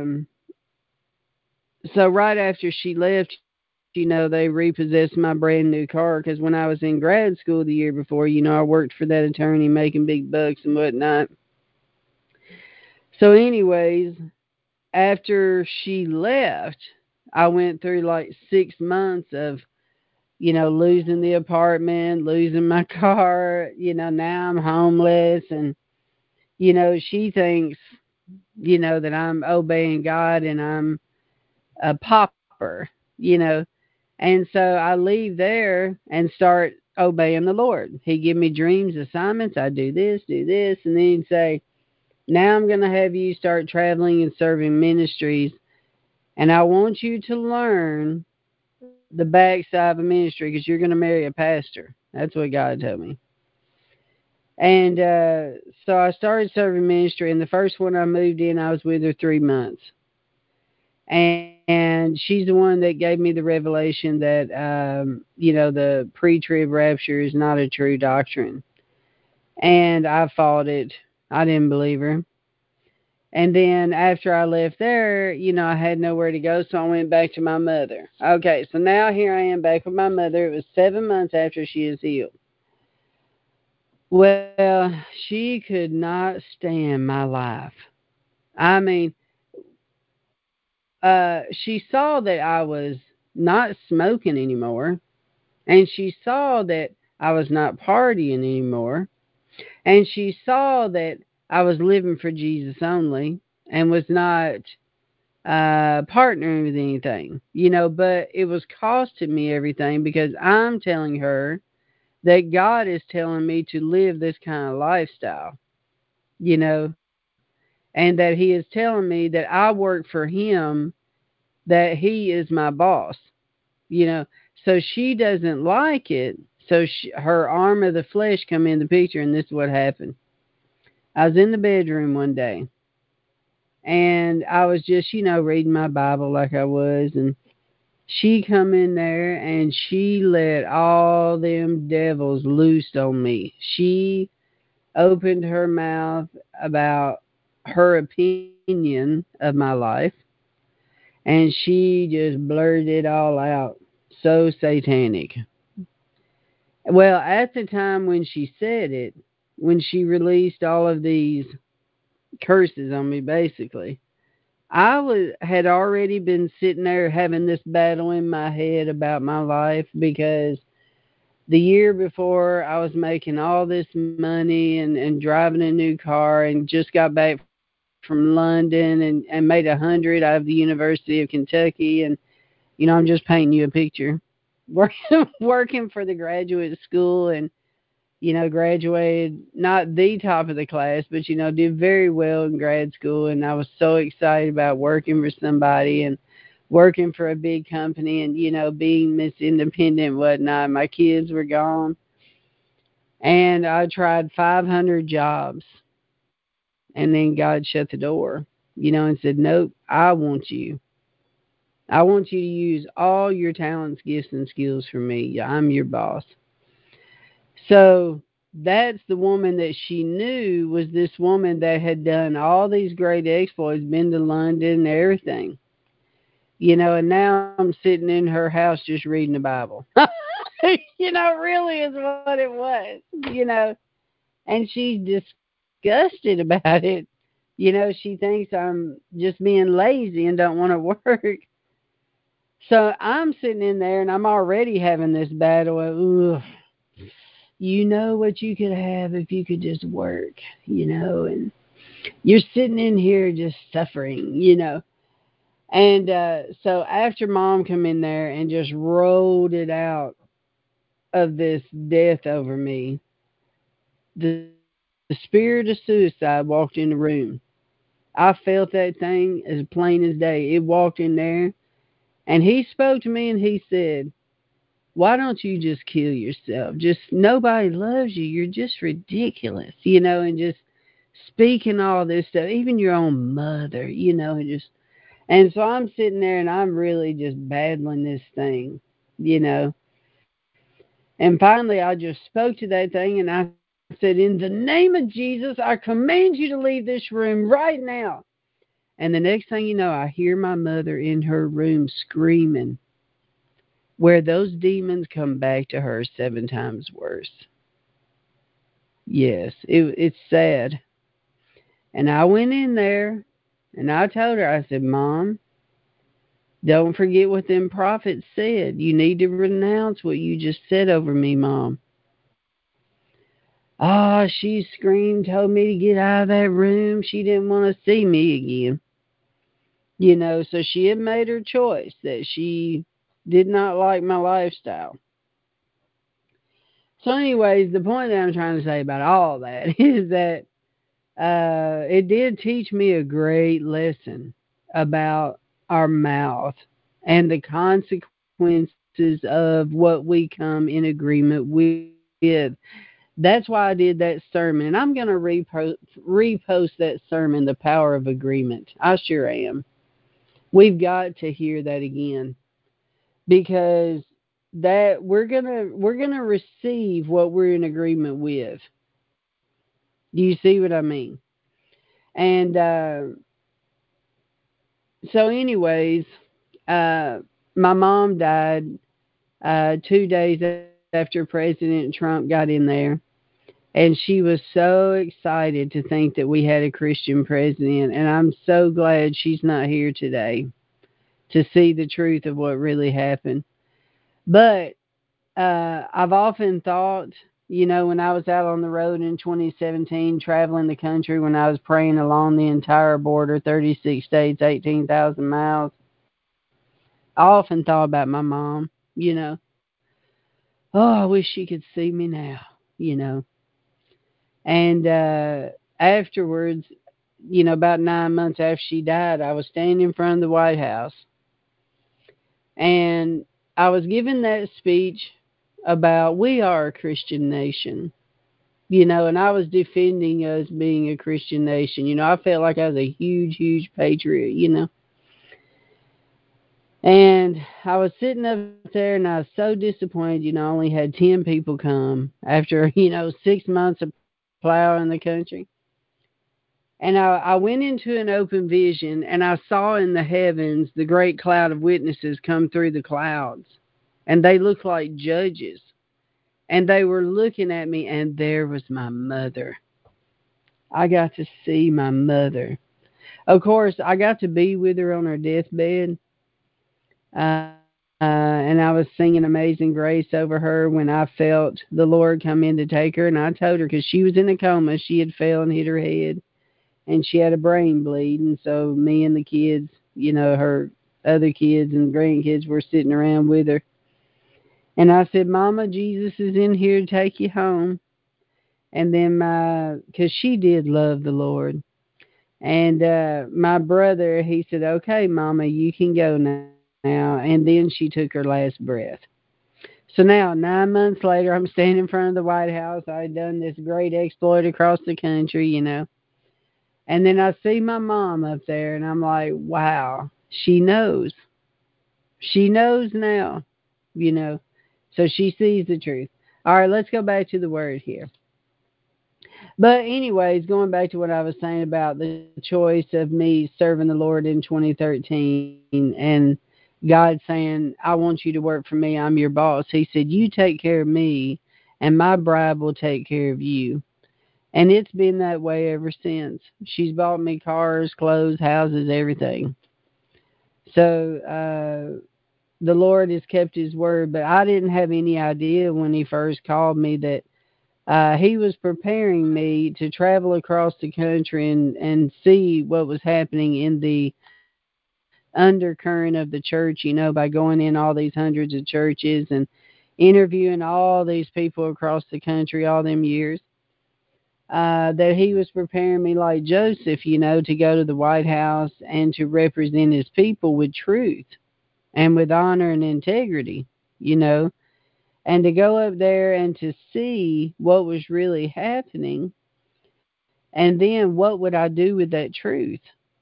[SPEAKER 1] so right after she left, they repossessed my brand new car because when I was in grad school the year before, I worked for that attorney making big bucks and whatnot. So, anyways, after she left, I went through like 6 months of, losing the apartment, losing my car. Now I'm homeless. And, she thinks, that I'm obeying God and I'm a pauper, you know. And so I leave there and start obeying the Lord. He'd give me dreams, assignments. I do this. And then he'd say, now I'm going to have you start traveling and serving ministries. And I want you to learn the backside of a ministry because you're going to marry a pastor. That's what God told me. And so I started serving ministry. And the first one I moved in, I was with her 3 months. And she's the one that gave me the revelation that, the pre trib rapture is not a true doctrine. And I fought it. I didn't believe her. And then after I left there, I had nowhere to go, so I went back to my mother. Okay, so now here I am back with my mother. It was 7 months after she is healed. Well, she could not stand my life. I mean, she saw that I was not smoking anymore, and she saw that I was not partying anymore, and she saw that I was living for Jesus only and was not partnering with anything, but it was costing me everything because I'm telling her that God is telling me to live this kind of lifestyle, you know. and that he is telling me that I work for him, that he is my boss, you know. So she doesn't like it. So her arm of the flesh come in the picture, and this is what happened. I was in the bedroom one day, and I was just, reading my Bible like I was, and she come in there and she let all them devils loose on me. She opened her mouth about her opinion of my life, and she just blurted it all out. So satanic. Well, at the time when she said it, when she released all of these curses on me, basically, had already been sitting there having this battle in my head about my life, because the year before I was making all this money and driving a new car, and just got back from London, and made 100 out of the University of Kentucky. And I'm just painting you a picture. Working for the graduate school, and graduated not the top of the class, but did very well in grad school. And I was so excited about working for somebody and working for a big company, and being Miss Independent and whatnot. My kids were gone, and I tried 500 jobs, and then God shut the door, and said, "Nope, I want you. I want you to use all your talents, gifts, and skills for me. I'm your boss." So that's the woman that she knew, was this woman that had done all these great exploits, been to London and everything. And now I'm sitting in her house just reading the Bible. Really is what it was, and she's disgusted about it. She thinks I'm just being lazy and don't want to work. So I'm sitting in there and I'm already having this battle of, ugh, what you could have if you could just work, and you're sitting in here just suffering. And so after mom come in there and just rolled it out of this death over me, the spirit of suicide walked in the room. I felt that thing as plain as day. It walked in there, and he spoke to me and he said, "Why don't you just kill yourself? Just nobody loves you. You're just ridiculous," and just speaking all this stuff, even your own mother, and so I'm sitting there and I'm really just battling this thing, you know. And finally I just spoke to that thing and I said, "In the name of Jesus, I command you to leave this room right now." And the next thing you know, I hear my mother in her room screaming, where those demons come back to her 7 times worse. Yes, it's sad. And I went in there and I told her, I said, "Mom, don't forget what them prophets said. You need to renounce what you just said over me, Mom." Ah, she screamed, told me to get out of that room. She didn't want to see me again. So she had made her choice that she did not like my lifestyle. So, anyways, the point that I'm trying to say about all that is that it did teach me a great lesson about our mouth and the consequences of what we come in agreement with. That's why I did that sermon, and I'm going to repost that sermon, "The Power of Agreement." I sure am. We've got to hear that again, because that we're gonna receive what we're in agreement with. Do you see what I mean? And so, anyways, uh, my mom died 2 days after President Trump got in there. And she was so excited to think that we had a Christian president. And I'm so glad she's not here today to see the truth of what really happened. But I've often thought, when I was out on the road in 2017, traveling the country, when I was praying along the entire border, 36 states, 18,000 miles, I often thought about my mom, you know. Oh, I wish she could see me now, you know. And afterwards, about 9 months after she died, I was standing in front of the White House, and I was giving that speech about we are a Christian nation, and I was defending us being a Christian nation. I felt like I was a huge, huge patriot. And I was sitting up there and I was so disappointed, I only had 10 people come after, 6 months of plowing the country. And I went into an open vision and I saw in the heavens the great cloud of witnesses come through the clouds. And they looked like judges. And they were looking at me, and there was my mother. I got to see my mother. Of course, I got to be with her on her deathbed. And I was singing Amazing Grace over her when I felt the Lord come in to take her. And I told her, because she was in a coma, she had fell and hit her head, and she had a brain bleed. And so me and the kids, her other kids and grandkids were sitting around with her. And I said, Mama, Jesus is in here to take you home. And then because she did love the Lord. And my brother, he said, okay, Mama, you can go now. And then she took her last breath. So now, 9 months later, I'm standing in front of the White House. I had done this great exploit across the country. And then I see my mom up there, and I'm like, wow, she knows. She knows now, you know. So she sees the truth. All right, let's go back to the word here. But anyways, going back to what I was saying about the choice of me serving the Lord in 2013 and God saying, I want you to work for me. I'm your boss. He said, you take care of me and my bride will take care of you. And it's been that way ever since. She's bought me cars, clothes, houses, everything. So the Lord has kept his word, but I didn't have any idea when he first called me that he was preparing me to travel across the country and see what was happening in the undercurrent of the church, by going in all these hundreds of churches and interviewing all these people across the country all them years. That he was preparing me like Joseph, to go to the White House and to represent his people with truth and with honor and integrity, you know and to go up there and to see what was really happening, and then what would I do with that truth.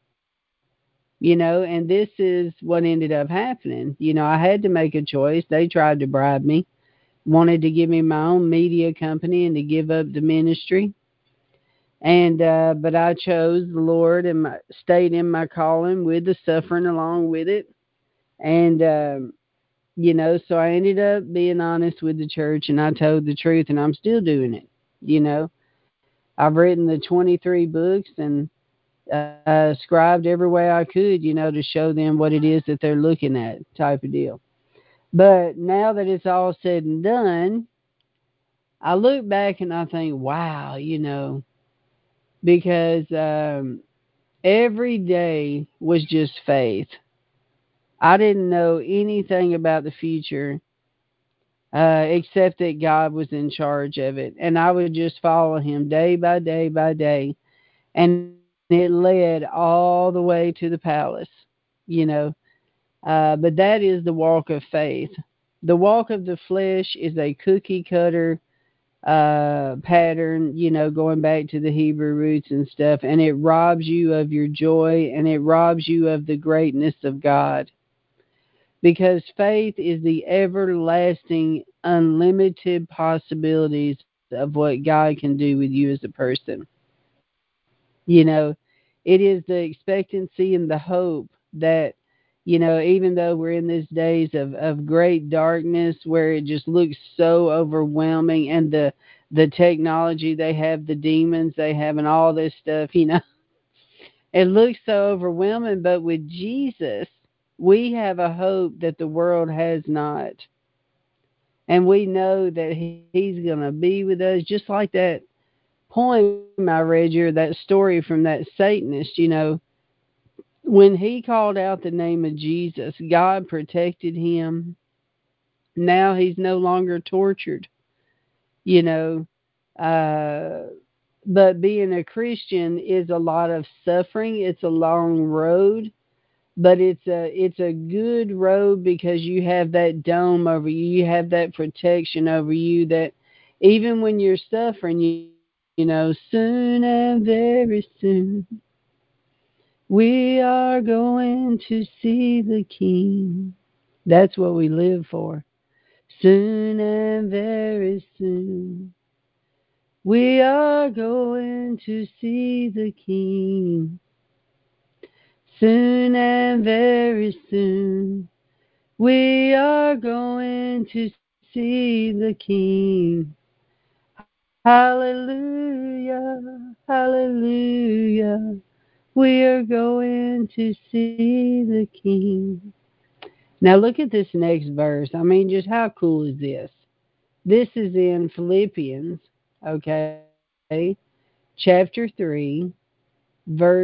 [SPEAKER 1] And this is what ended up happening. I had to make a choice. They tried to bribe me, wanted to give me my own media company and to give up the ministry. And but I chose the Lord and stayed in my calling with the suffering along with it. And so I ended up being honest with the church, and I told the truth, and I'm still doing it. I've written the 23 books and scribed every way I could, to show them what it is that they're looking at, type of deal. But now that it's all said and done, I look back and I think, wow, because every day was just faith. I didn't know anything about the future except that God was in charge of it. And I would just follow him day by day by day. And it led all the way to the palace, you know. But that is the walk of faith. The walk of the flesh is a cookie cutter pattern, going back to the Hebrew roots and stuff. And it robs you of your joy and it robs you of the greatness of God. Because faith is the everlasting, unlimited possibilities of what God can do with you as a person. You know, it is the expectancy and the hope that, even though we're in these days of great darkness where it just looks so overwhelming, and the technology they have, the demons they have, and all this stuff, it looks so overwhelming. But with Jesus, we have a hope that the world has not. And we know that he's going to be with us, just like that poem I read you, or that story from that Satanist, when he called out the name of Jesus, God protected him. Now he's no longer tortured, you know. Uh, But being a Christian is a lot of suffering. It's a long road, but it's a good road because you have that dome over you. You have that protection over you that even when you're suffering, soon and very soon we are going to see the King. That's what we live for. Soon and very soon we are going to see the King. Soon and very soon we are going to see the King. Hallelujah, hallelujah. We are going to see the King. Now look at this next verse. I mean, just how cool is this? This is in Philippians, okay, chapter 3, verse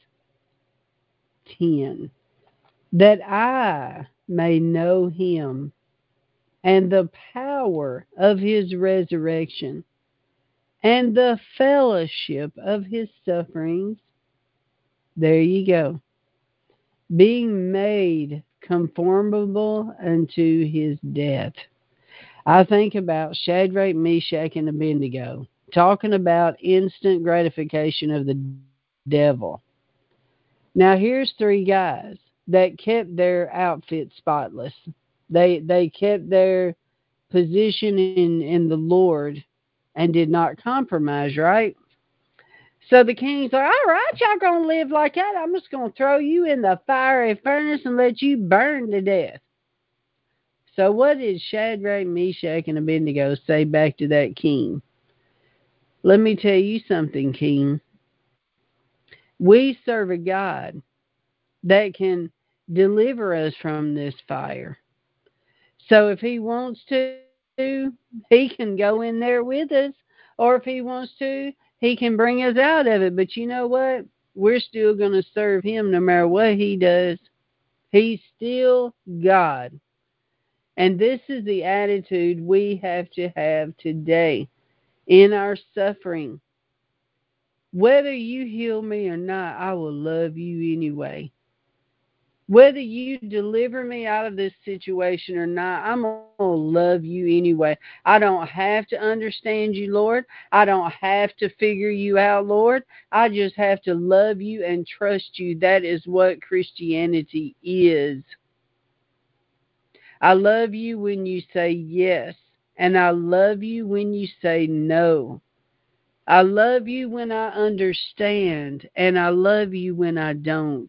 [SPEAKER 1] 10. That I may know him and the power of his resurrection and the fellowship of his sufferings. There you go. Being made conformable unto his death. I think about Shadrach, Meshach, and Abednego talking about instant gratification of the devil. Now here's three guys that kept their outfit spotless. They kept their position in the Lord and did not compromise, right? So the king's like, all right, y'all gonna live like that. I'm just gonna throw you in the fiery furnace and let you burn to death. So what did Shadrach, Meshach, and Abednego say back to that king? Let me tell you something, king. We serve a God that can deliver us from this fire. So if he wants to, he can go in there with us. Or if he wants to, he can bring us out of it. But you know what? We're still going to serve him no matter what he does. He's still God. And this is the attitude we have to have today in our suffering. Whether you heal me or not, I will love you anyway. Whether you deliver me out of this situation or not, I'm going to love you anyway. I don't have to understand you, Lord. I don't have to figure you out, Lord. I just have to love you and trust you. That is what Christianity is. I love you when you say yes, and I love you when you say no. I love you when I understand, and I love you when I don't.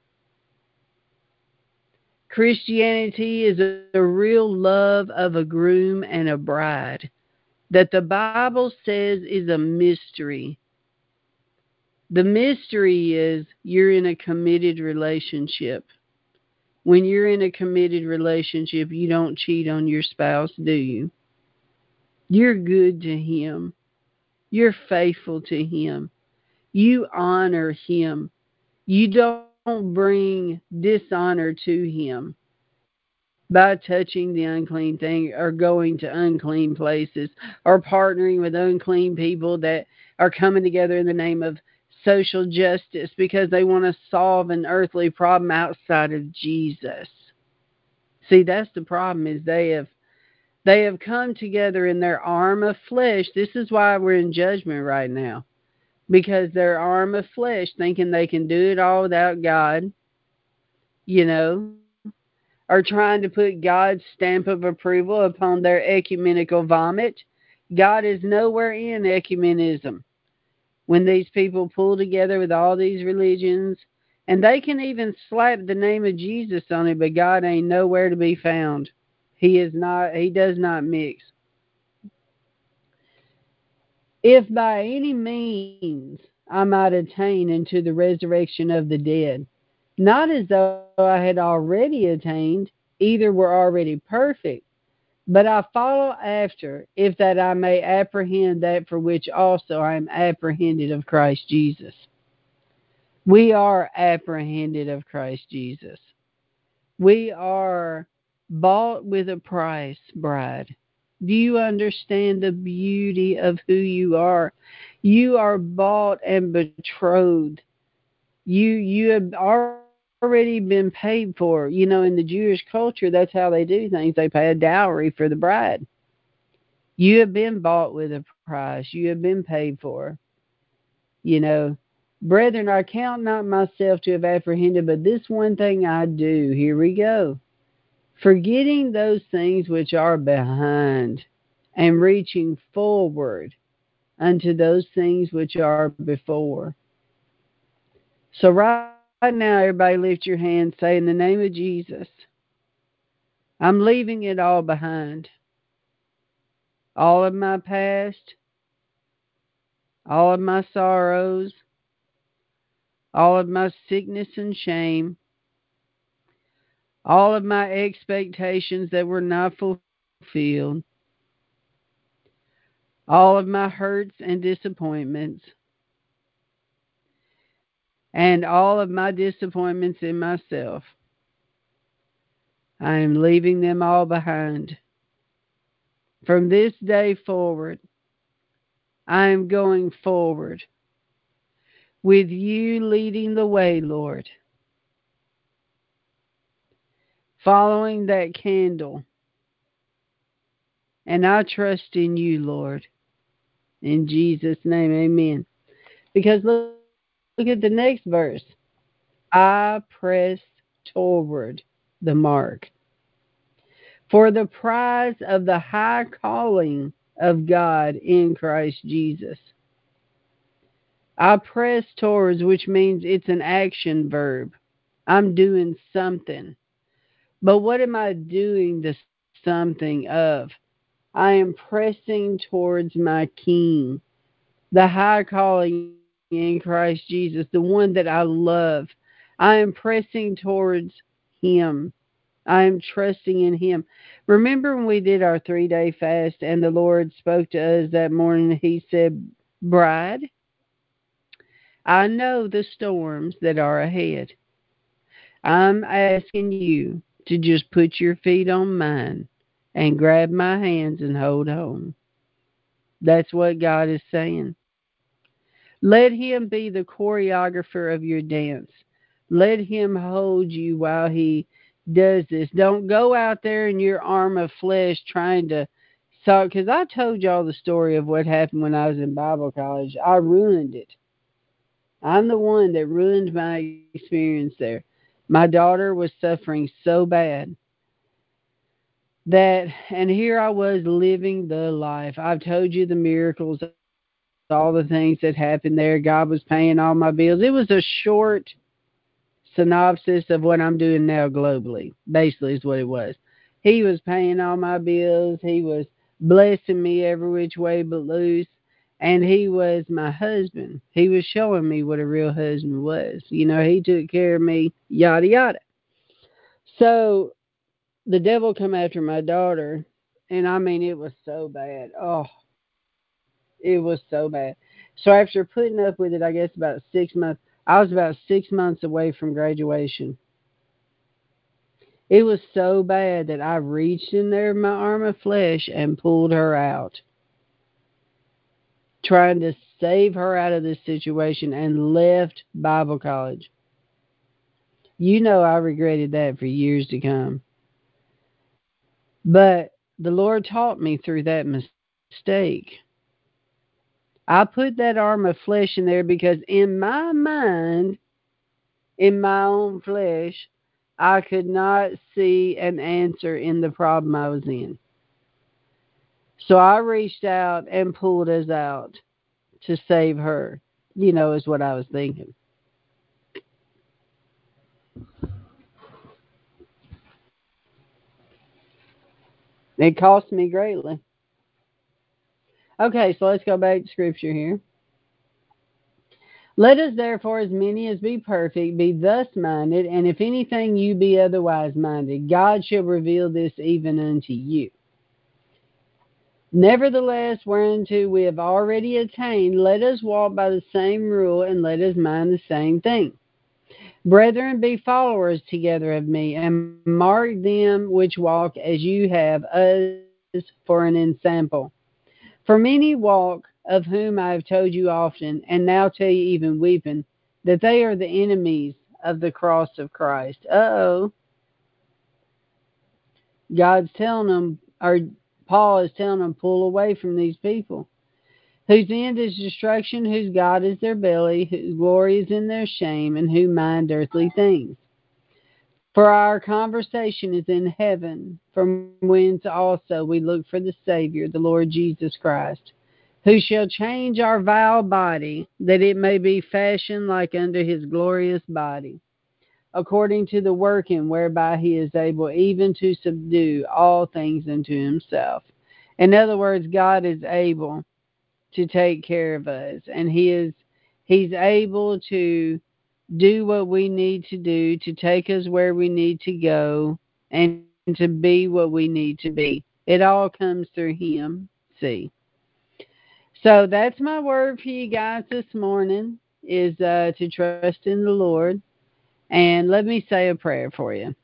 [SPEAKER 1] Christianity is a real love of a groom and a bride that the Bible says is a mystery. The mystery is you're in a committed relationship. When you're in a committed relationship, you don't cheat on your spouse, do you? You're good to him. You're faithful to him. You honor him. You don't bring dishonor to him by touching the unclean thing or going to unclean places or partnering with unclean people that are coming together in the name of social justice because they want to solve an earthly problem outside of Jesus. See, that's the problem is they have come together in their arm of flesh. This is why we're in judgment right now. Because their arm of flesh thinking they can do it all without God, you know, are trying to put God's stamp of approval upon their ecumenical vomit. God is nowhere in ecumenism. When these people pull together with all these religions, and they can even slap the name of Jesus on it, but God ain't nowhere to be found. He does not mix. If by any means I might attain into the resurrection of the dead, not as though I had already attained, either were already perfect, but I follow after, if that I may apprehend that for which also I am apprehended of Christ Jesus. We are apprehended of Christ Jesus. We are bought with a price, bride. Do you understand the beauty of who you are? You are bought and betrothed. You have already been paid for. In the Jewish culture, that's how they do things. They pay a dowry for the bride. You have been bought with a price. You have been paid for. You know, Brethren, I count not myself to have apprehended, but this one thing I do. Here we go. Forgetting those things which are behind and reaching forward unto those things which are before. So right now, everybody lift your hands, say, in the name of Jesus, I'm leaving it all behind. All of my past, all of my sorrows, all of my sickness and shame, all of my expectations that were not fulfilled, all of my hurts and disappointments, and all of my disappointments in myself. I am leaving them all behind. From this day forward, I am going forward with you leading the way, Lord, following that candle. And I trust in you, Lord. In Jesus' name, amen. Because look at the next verse. I press toward the mark for the prize of the high calling of God in Christ Jesus. I press towards, which means it's an action verb. I'm doing something. But what am I doing the something of? I am pressing towards my King, the high calling in Christ Jesus, the one that I love. I am pressing towards Him. I am trusting in Him. Remember when we did our 3-day fast and the Lord spoke to us that morning? He said, Bride, I know the storms that are ahead. I'm asking you to just put your feet on mine and grab my hands and hold on. That's what God is saying. Let Him be the choreographer of your dance. Let Him hold you while He does this. Don't go out there in your arm of flesh trying to solve. Because I told y'all the story of what happened when I was in Bible college. I ruined it. I'm the one that ruined my experience there. My daughter was suffering so bad that, and here I was living the life. I've told you the miracles, all the things that happened there. God was paying all my bills. It was a short synopsis of what I'm doing now globally, basically, is what it was. He was paying all my bills. He was blessing me every which way but loose. And he was my husband. He was showing me what a real husband was. He took care of me, yada, yada. So the devil come after my daughter, and I mean, it was so bad. Oh, it was so bad. So after putting up with it, I guess about 6 months, I was about 6 months away from graduation. It was so bad that I reached in there in my arm of flesh and pulled her out, trying to save her out of this situation, and left Bible college. I regretted that for years to come. But the Lord taught me through that mistake. I put that arm of flesh in there because in my mind, in my own flesh, I could not see an answer in the problem I was in. So I reached out and pulled us out to save her, is what I was thinking. It cost me greatly. Okay, so let's go back to scripture here. Let us therefore, as many as be perfect, be thus minded, and if anything you be otherwise minded, God shall reveal this even unto you. Nevertheless, whereunto we have already attained, let us walk by the same rule, and let us mind the same thing. Brethren, be followers together of me, and mark them which walk as you have us for an ensample. For many walk of whom I have told you often, and now tell you even weeping, that they are the enemies of the cross of Christ. Uh-oh. God's telling them, or Paul is telling them, pull away from these people, whose end is destruction, whose God is their belly, whose glory is in their shame, and who mind earthly things. For our conversation is in heaven, from whence also we look for the Savior, the Lord Jesus Christ, who shall change our vile body, that it may be fashioned like unto his glorious body, according to the working whereby he is able even to subdue all things unto himself. In other words, God is able to take care of us, and he's able to do what we need to do, to take us where we need to go, and to be what we need to be. It all comes through him. See. So that's my word for you guys this morning, is to trust in the Lord. And let me say a prayer for you.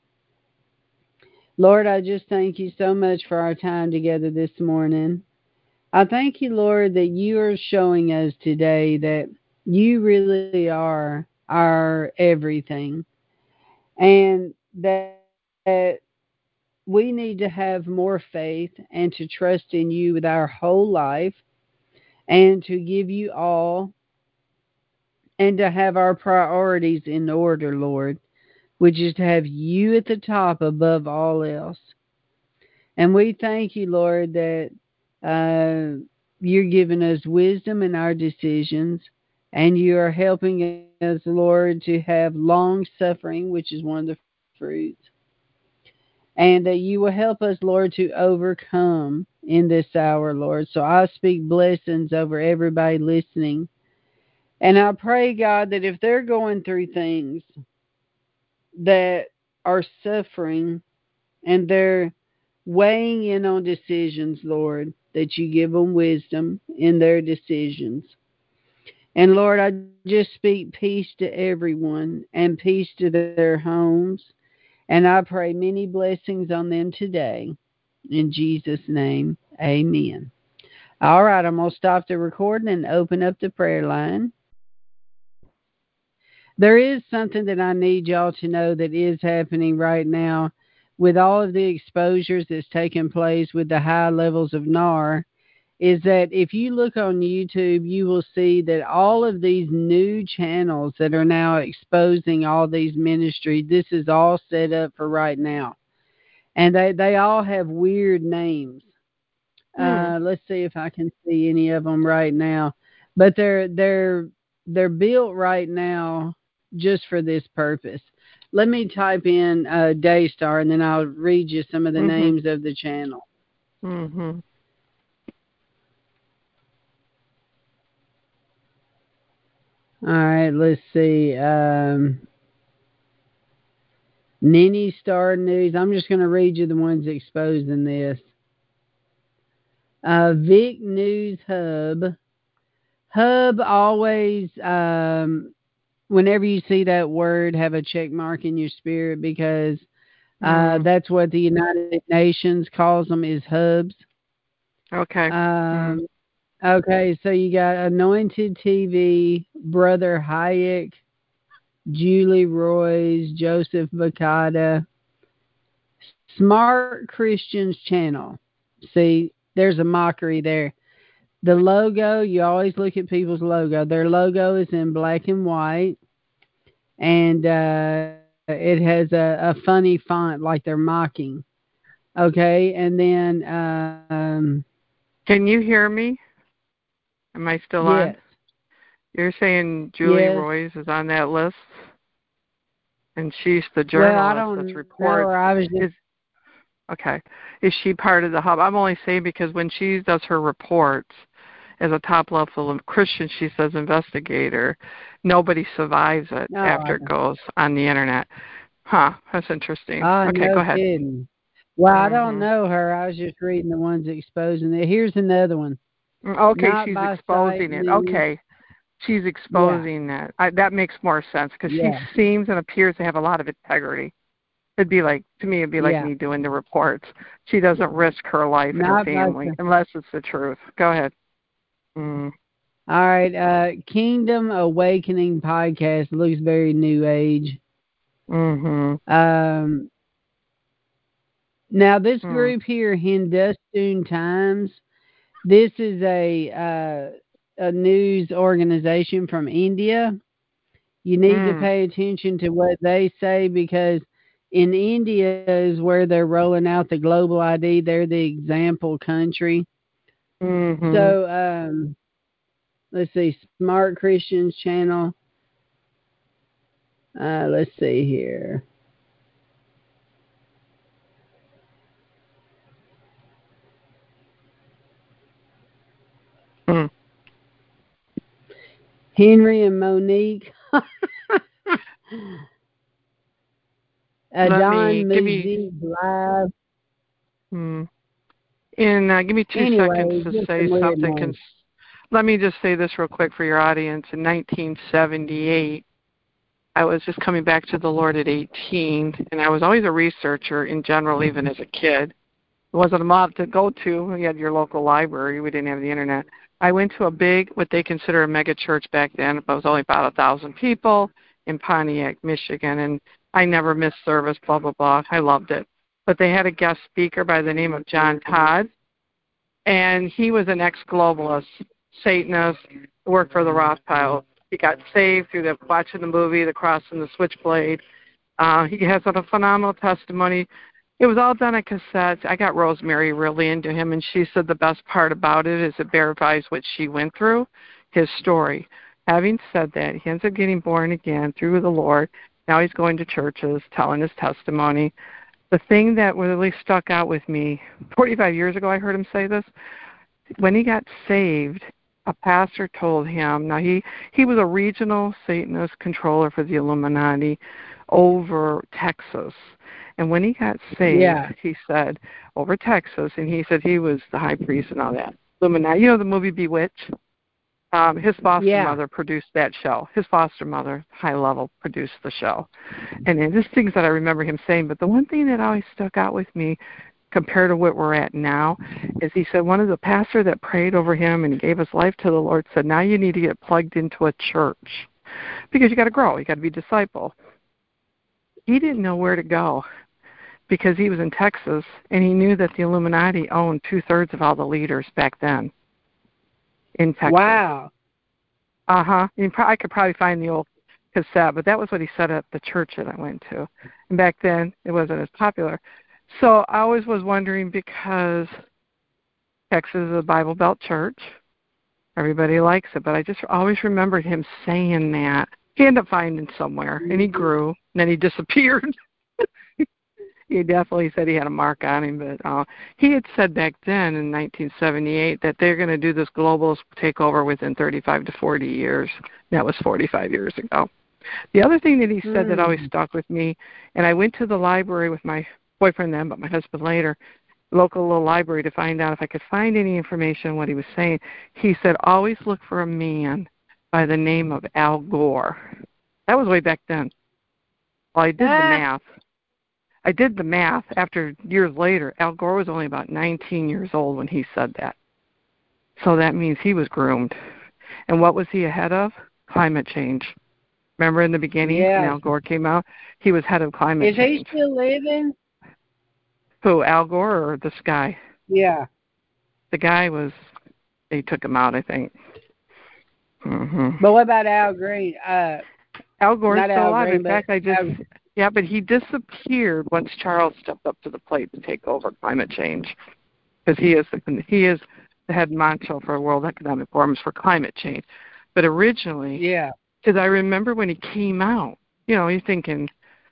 [SPEAKER 1] Lord, I just thank you so much for our time together this morning. I thank you, Lord, that you are showing us today that you really are our everything, and that we need to have more faith and to trust in you with our whole life, and to give you all, and to have our priorities in order, Lord, which is to have you at the top above all else. And we thank you, Lord, that you're giving us wisdom in our decisions, and you are helping us, Lord, to have long suffering, which is one of the fruits. And that you will help us, Lord, to overcome in this hour, Lord. So I speak blessings over everybody listening. And I pray, God, that if they're going through things that are suffering, and they're weighing in on decisions, Lord, that you give them wisdom in their decisions. And Lord, I just speak peace to everyone and peace to their homes. And I pray many blessings on them today. In Jesus' name, amen. All right, I'm going to stop the recording and open up the prayer line. There is something that I need y'all to know that is happening right now with all of the exposures that's taking place with the high levels of NAR, is that if you look on YouTube, you will see that all of these new channels that are now exposing all these ministries, this is all set up for right now. And they all have weird names. Let's see if I can see any of them right now. But they're built right now just for this purpose. Let me type in Daystar, and then I'll read you some of the names of the channel. All right, let's see. Nini Star News. I'm just going to read you the ones exposing this. Vic News Hub. Hub always, whenever you see that word, have a check mark in your spirit, because that's what the United Nations calls them, is hubs.
[SPEAKER 2] Okay.
[SPEAKER 1] Okay, so you got Anointed TV, Brother Hayek, Julie Roys, Joseph Bacata, Smart Christians Channel. See, there's a mockery there. The logo, you always look at people's logo. Their logo is in black and white, and it has a funny font like they're mocking. Okay, and then
[SPEAKER 2] can you hear me? Am I still on?
[SPEAKER 1] Yes.
[SPEAKER 2] You're saying Julie Roys is on that list, and she's the journalist that's reporting. Okay, is she part of the hub? I'm only saying because when she does her reports as a top level Christian, she says investigator. Nobody survives it after it goes on the internet. Huh, that's interesting. Okay,
[SPEAKER 1] no
[SPEAKER 2] go ahead.
[SPEAKER 1] Kidding. Well, I don't know her. I was just reading the ones exposing it. Here's another one.
[SPEAKER 2] Okay, she's exposing it. Okay, she's exposing that. That makes more sense, because she seems and appears to have a lot of integrity. It'd be like, to me, it'd be like me doing the reports. She doesn't risk her life and her family unless it's the truth. Go ahead. Mm.
[SPEAKER 1] All right. Kingdom Awakening podcast looks very new age.
[SPEAKER 2] Mm-hmm.
[SPEAKER 1] Now, this group here, Hindustun Times, this is a news organization from India. You need to pay attention to what they say because in India is where they're rolling out the global ID. They're the example country.
[SPEAKER 2] Mm-hmm.
[SPEAKER 1] So, let's see, Smart Christians channel. Let's see here. Henry and Monique. Don Muzik Live.
[SPEAKER 2] Give me 2 seconds to say something. Let me just say this real quick for your audience. In 1978, I was just coming back to the Lord at 18, and I was always a researcher in general, even as a kid. It wasn't a mob to go to. You had your local library. We didn't have the internet. I went to a big, what they consider a mega church back then. It was only about 1,000 people in Pontiac, Michigan, and I never missed service, blah, blah, blah. I loved it. But they had a guest speaker by the name of John Todd, and he was an ex-globalist, Satanist, worked for the Rothschilds. He got saved through watching the movie, The Cross and the Switchblade. He has a phenomenal testimony. It was all done on cassettes. I got Rosemary really into him, and she said the best part about it is it verifies what she went through, his story. Having said that, he ends up getting born again through the Lord. Now he's going to churches, telling his testimony. The thing that really stuck out with me, 45 years ago I heard him say this, when he got saved, a pastor told him, now he was a regional Satanist controller for the Illuminati over Texas. And when he got saved, he said, over Texas, and he said he was the high priest and all that. Illuminati, you know the movie Bewitched? His foster mother produced that show. His foster mother, high level, produced the show. And there's things that I remember him saying, but the one thing that always stuck out with me compared to what we're at now is he said one of the pastor that prayed over him and gave his life to the Lord said, now you need to get plugged into a church because you got to grow. You got to be disciple. He didn't know where to go because he was in Texas and he knew that the Illuminati owned 2/3 of all the leaders back then in Texas.
[SPEAKER 1] Wow.
[SPEAKER 2] I could probably find the old cassette, but that was what he said at the church that I went to. And back then, it wasn't as popular. So I always was wondering because Texas is a Bible Belt church. Everybody likes it, but I just always remembered him saying that. He ended up finding somewhere, and he grew, and then he disappeared. He definitely said he had a mark on him, but he had said back then in 1978 that they're going to do this global takeover within 35 to 40 years. That was 45 years ago. The other thing that he said that always stuck with me, and I went to the library with my boyfriend then, but my husband later, local little library to find out if I could find any information on what he was saying. He said, always look for a man by the name of Al Gore. That was way back then. Well, I did the math after years later. Al Gore was only about 19 years old when he said that. So that means he was groomed. And what was he ahead of? Climate change. Remember in the beginning when Al Gore came out? He was head of climate change.
[SPEAKER 1] Is he still living?
[SPEAKER 2] Who, Al Gore or this guy?
[SPEAKER 1] Yeah.
[SPEAKER 2] The guy they took him out, I think. Mm-hmm.
[SPEAKER 1] But what about Al Green?
[SPEAKER 2] Al Gore's still alive. In fact, but he disappeared once Charles stepped up to the plate to take over climate change, because he is the head macho for World Economic Forum for climate change. But originally, because I remember when he came out, you're thinking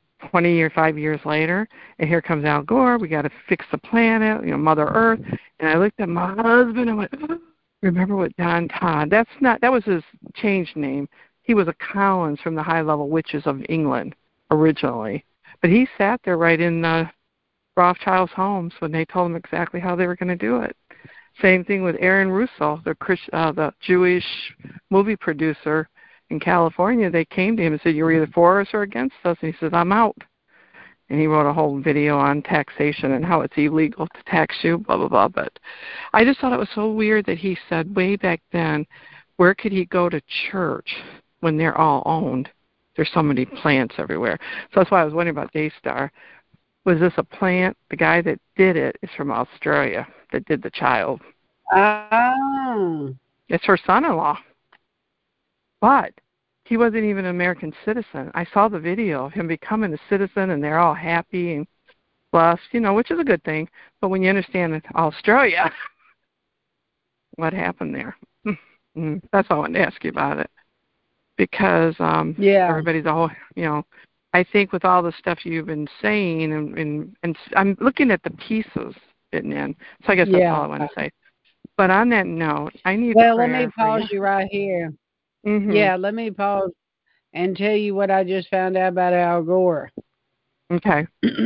[SPEAKER 2] 5 years later, and here comes Al Gore. We got to fix the planet, Mother Earth. And I looked at my husband and went, remember what John Todd? That was his changed name. He was a Collins from the High Level Witches of England originally. But he sat there right in Rothschild's homes when they told him exactly how they were going to do it. Same thing with Aaron Russo, the Jewish movie producer in California. They came to him and said, you're either for us or against us. And he said, I'm out. and he wrote a whole video on taxation and how it's illegal to tax you, blah, blah, blah. But I just thought it was so weird that he said way back then, where could he go to church when they're all owned? There's so many plants everywhere. So that's why I was wondering about Daystar. Was this a plant? The guy that did it is from Australia, that did the child.
[SPEAKER 1] Oh.
[SPEAKER 2] It's her son-in-law. But he wasn't even an American citizen. I saw the video of him becoming a citizen, and they're all happy and blessed, which is a good thing. But when you understand that Australia, what happened there? That's all I wanted to ask you about it. Because everybody's all, I think with all the stuff you've been saying, and I'm looking at the pieces fitting in. So I guess that's all I want to say. But on that note, I need prayer.
[SPEAKER 1] Well, let me pause you right here.
[SPEAKER 2] Mm-hmm.
[SPEAKER 1] Yeah, let me pause and tell you what I just found out about Al Gore.
[SPEAKER 2] Okay.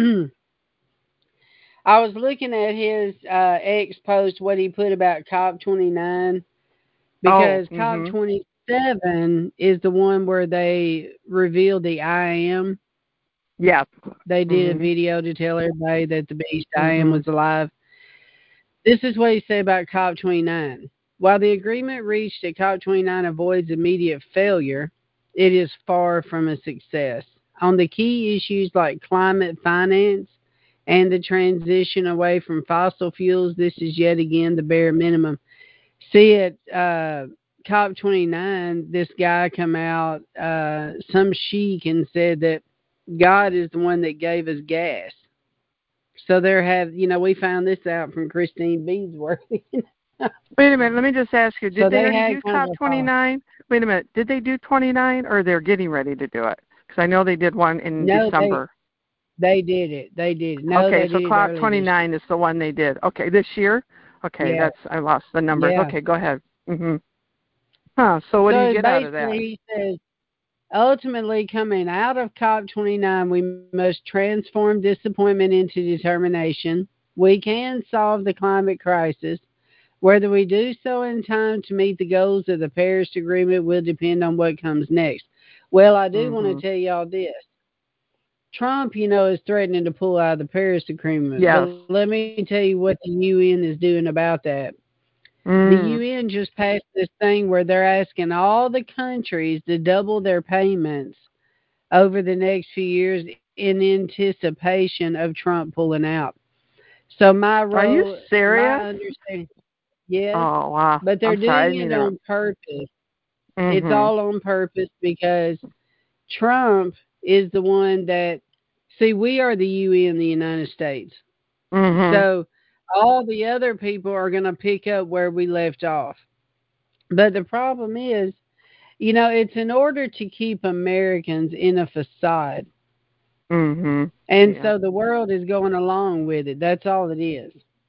[SPEAKER 1] I was looking at his X post, what he put about COP29, because COP27 is the one where they revealed the I am.
[SPEAKER 2] Yeah.
[SPEAKER 1] They did a video to tell everybody that the beast I am was alive. This is what he said about COP29. While the agreement reached at COP29 avoids immediate failure, it is far from a success. On the key issues like climate finance and the transition away from fossil fuels, this is yet again the bare minimum. See, at COP29, this guy come out, some sheik, and said that God is the one that gave us gas. So we found this out from Christine Beadsworth.
[SPEAKER 2] Wait a minute, let me just ask you, did they already do COP29? Wait a minute, did they do 29, or they're getting ready to do it? Because I know they did one in December.
[SPEAKER 1] They did it. They did it. No,
[SPEAKER 2] okay, so COP29 is the one they did. Okay, this year? Okay, I lost the numbers. Yeah. Okay, go ahead. So what do you get out of that?
[SPEAKER 1] He says, ultimately, coming out of COP29, we must transform disappointment into determination. We can solve the climate crisis. Whether we do so in time to meet the goals of the Paris Agreement will depend on what comes next. Well, I do want to tell y'all this. Trump, is threatening to pull out of the Paris Agreement.
[SPEAKER 2] Yes.
[SPEAKER 1] But let me tell you what the UN is doing about that. The UN just passed this thing where they're asking all the countries to double their payments over the next few years in anticipation of Trump pulling out. So my role...
[SPEAKER 2] Are you serious?
[SPEAKER 1] My understanding... Yes.
[SPEAKER 2] Oh, wow.
[SPEAKER 1] But they're doing it on purpose. It's all on purpose because Trump is the one that... See, we are the UN, the United States. So all the other people are going to pick up where we left off. But the problem is, it's in order to keep Americans in a facade. And so the world is going along with it. That's all it is.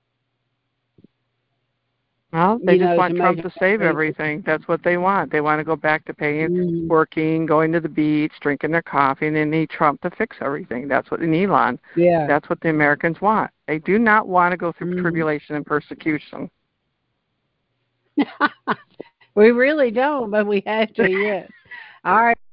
[SPEAKER 2] Well, they just want Trump to save everything. That's what they want. They want to go back to paying, working, going to the beach, drinking their coffee, and they need Trump to fix everything. That's what, and Elon.
[SPEAKER 1] Yeah.
[SPEAKER 2] That's what the Americans want. They do not want to go through tribulation and persecution.
[SPEAKER 1] We really don't, but we have to, yes. All right.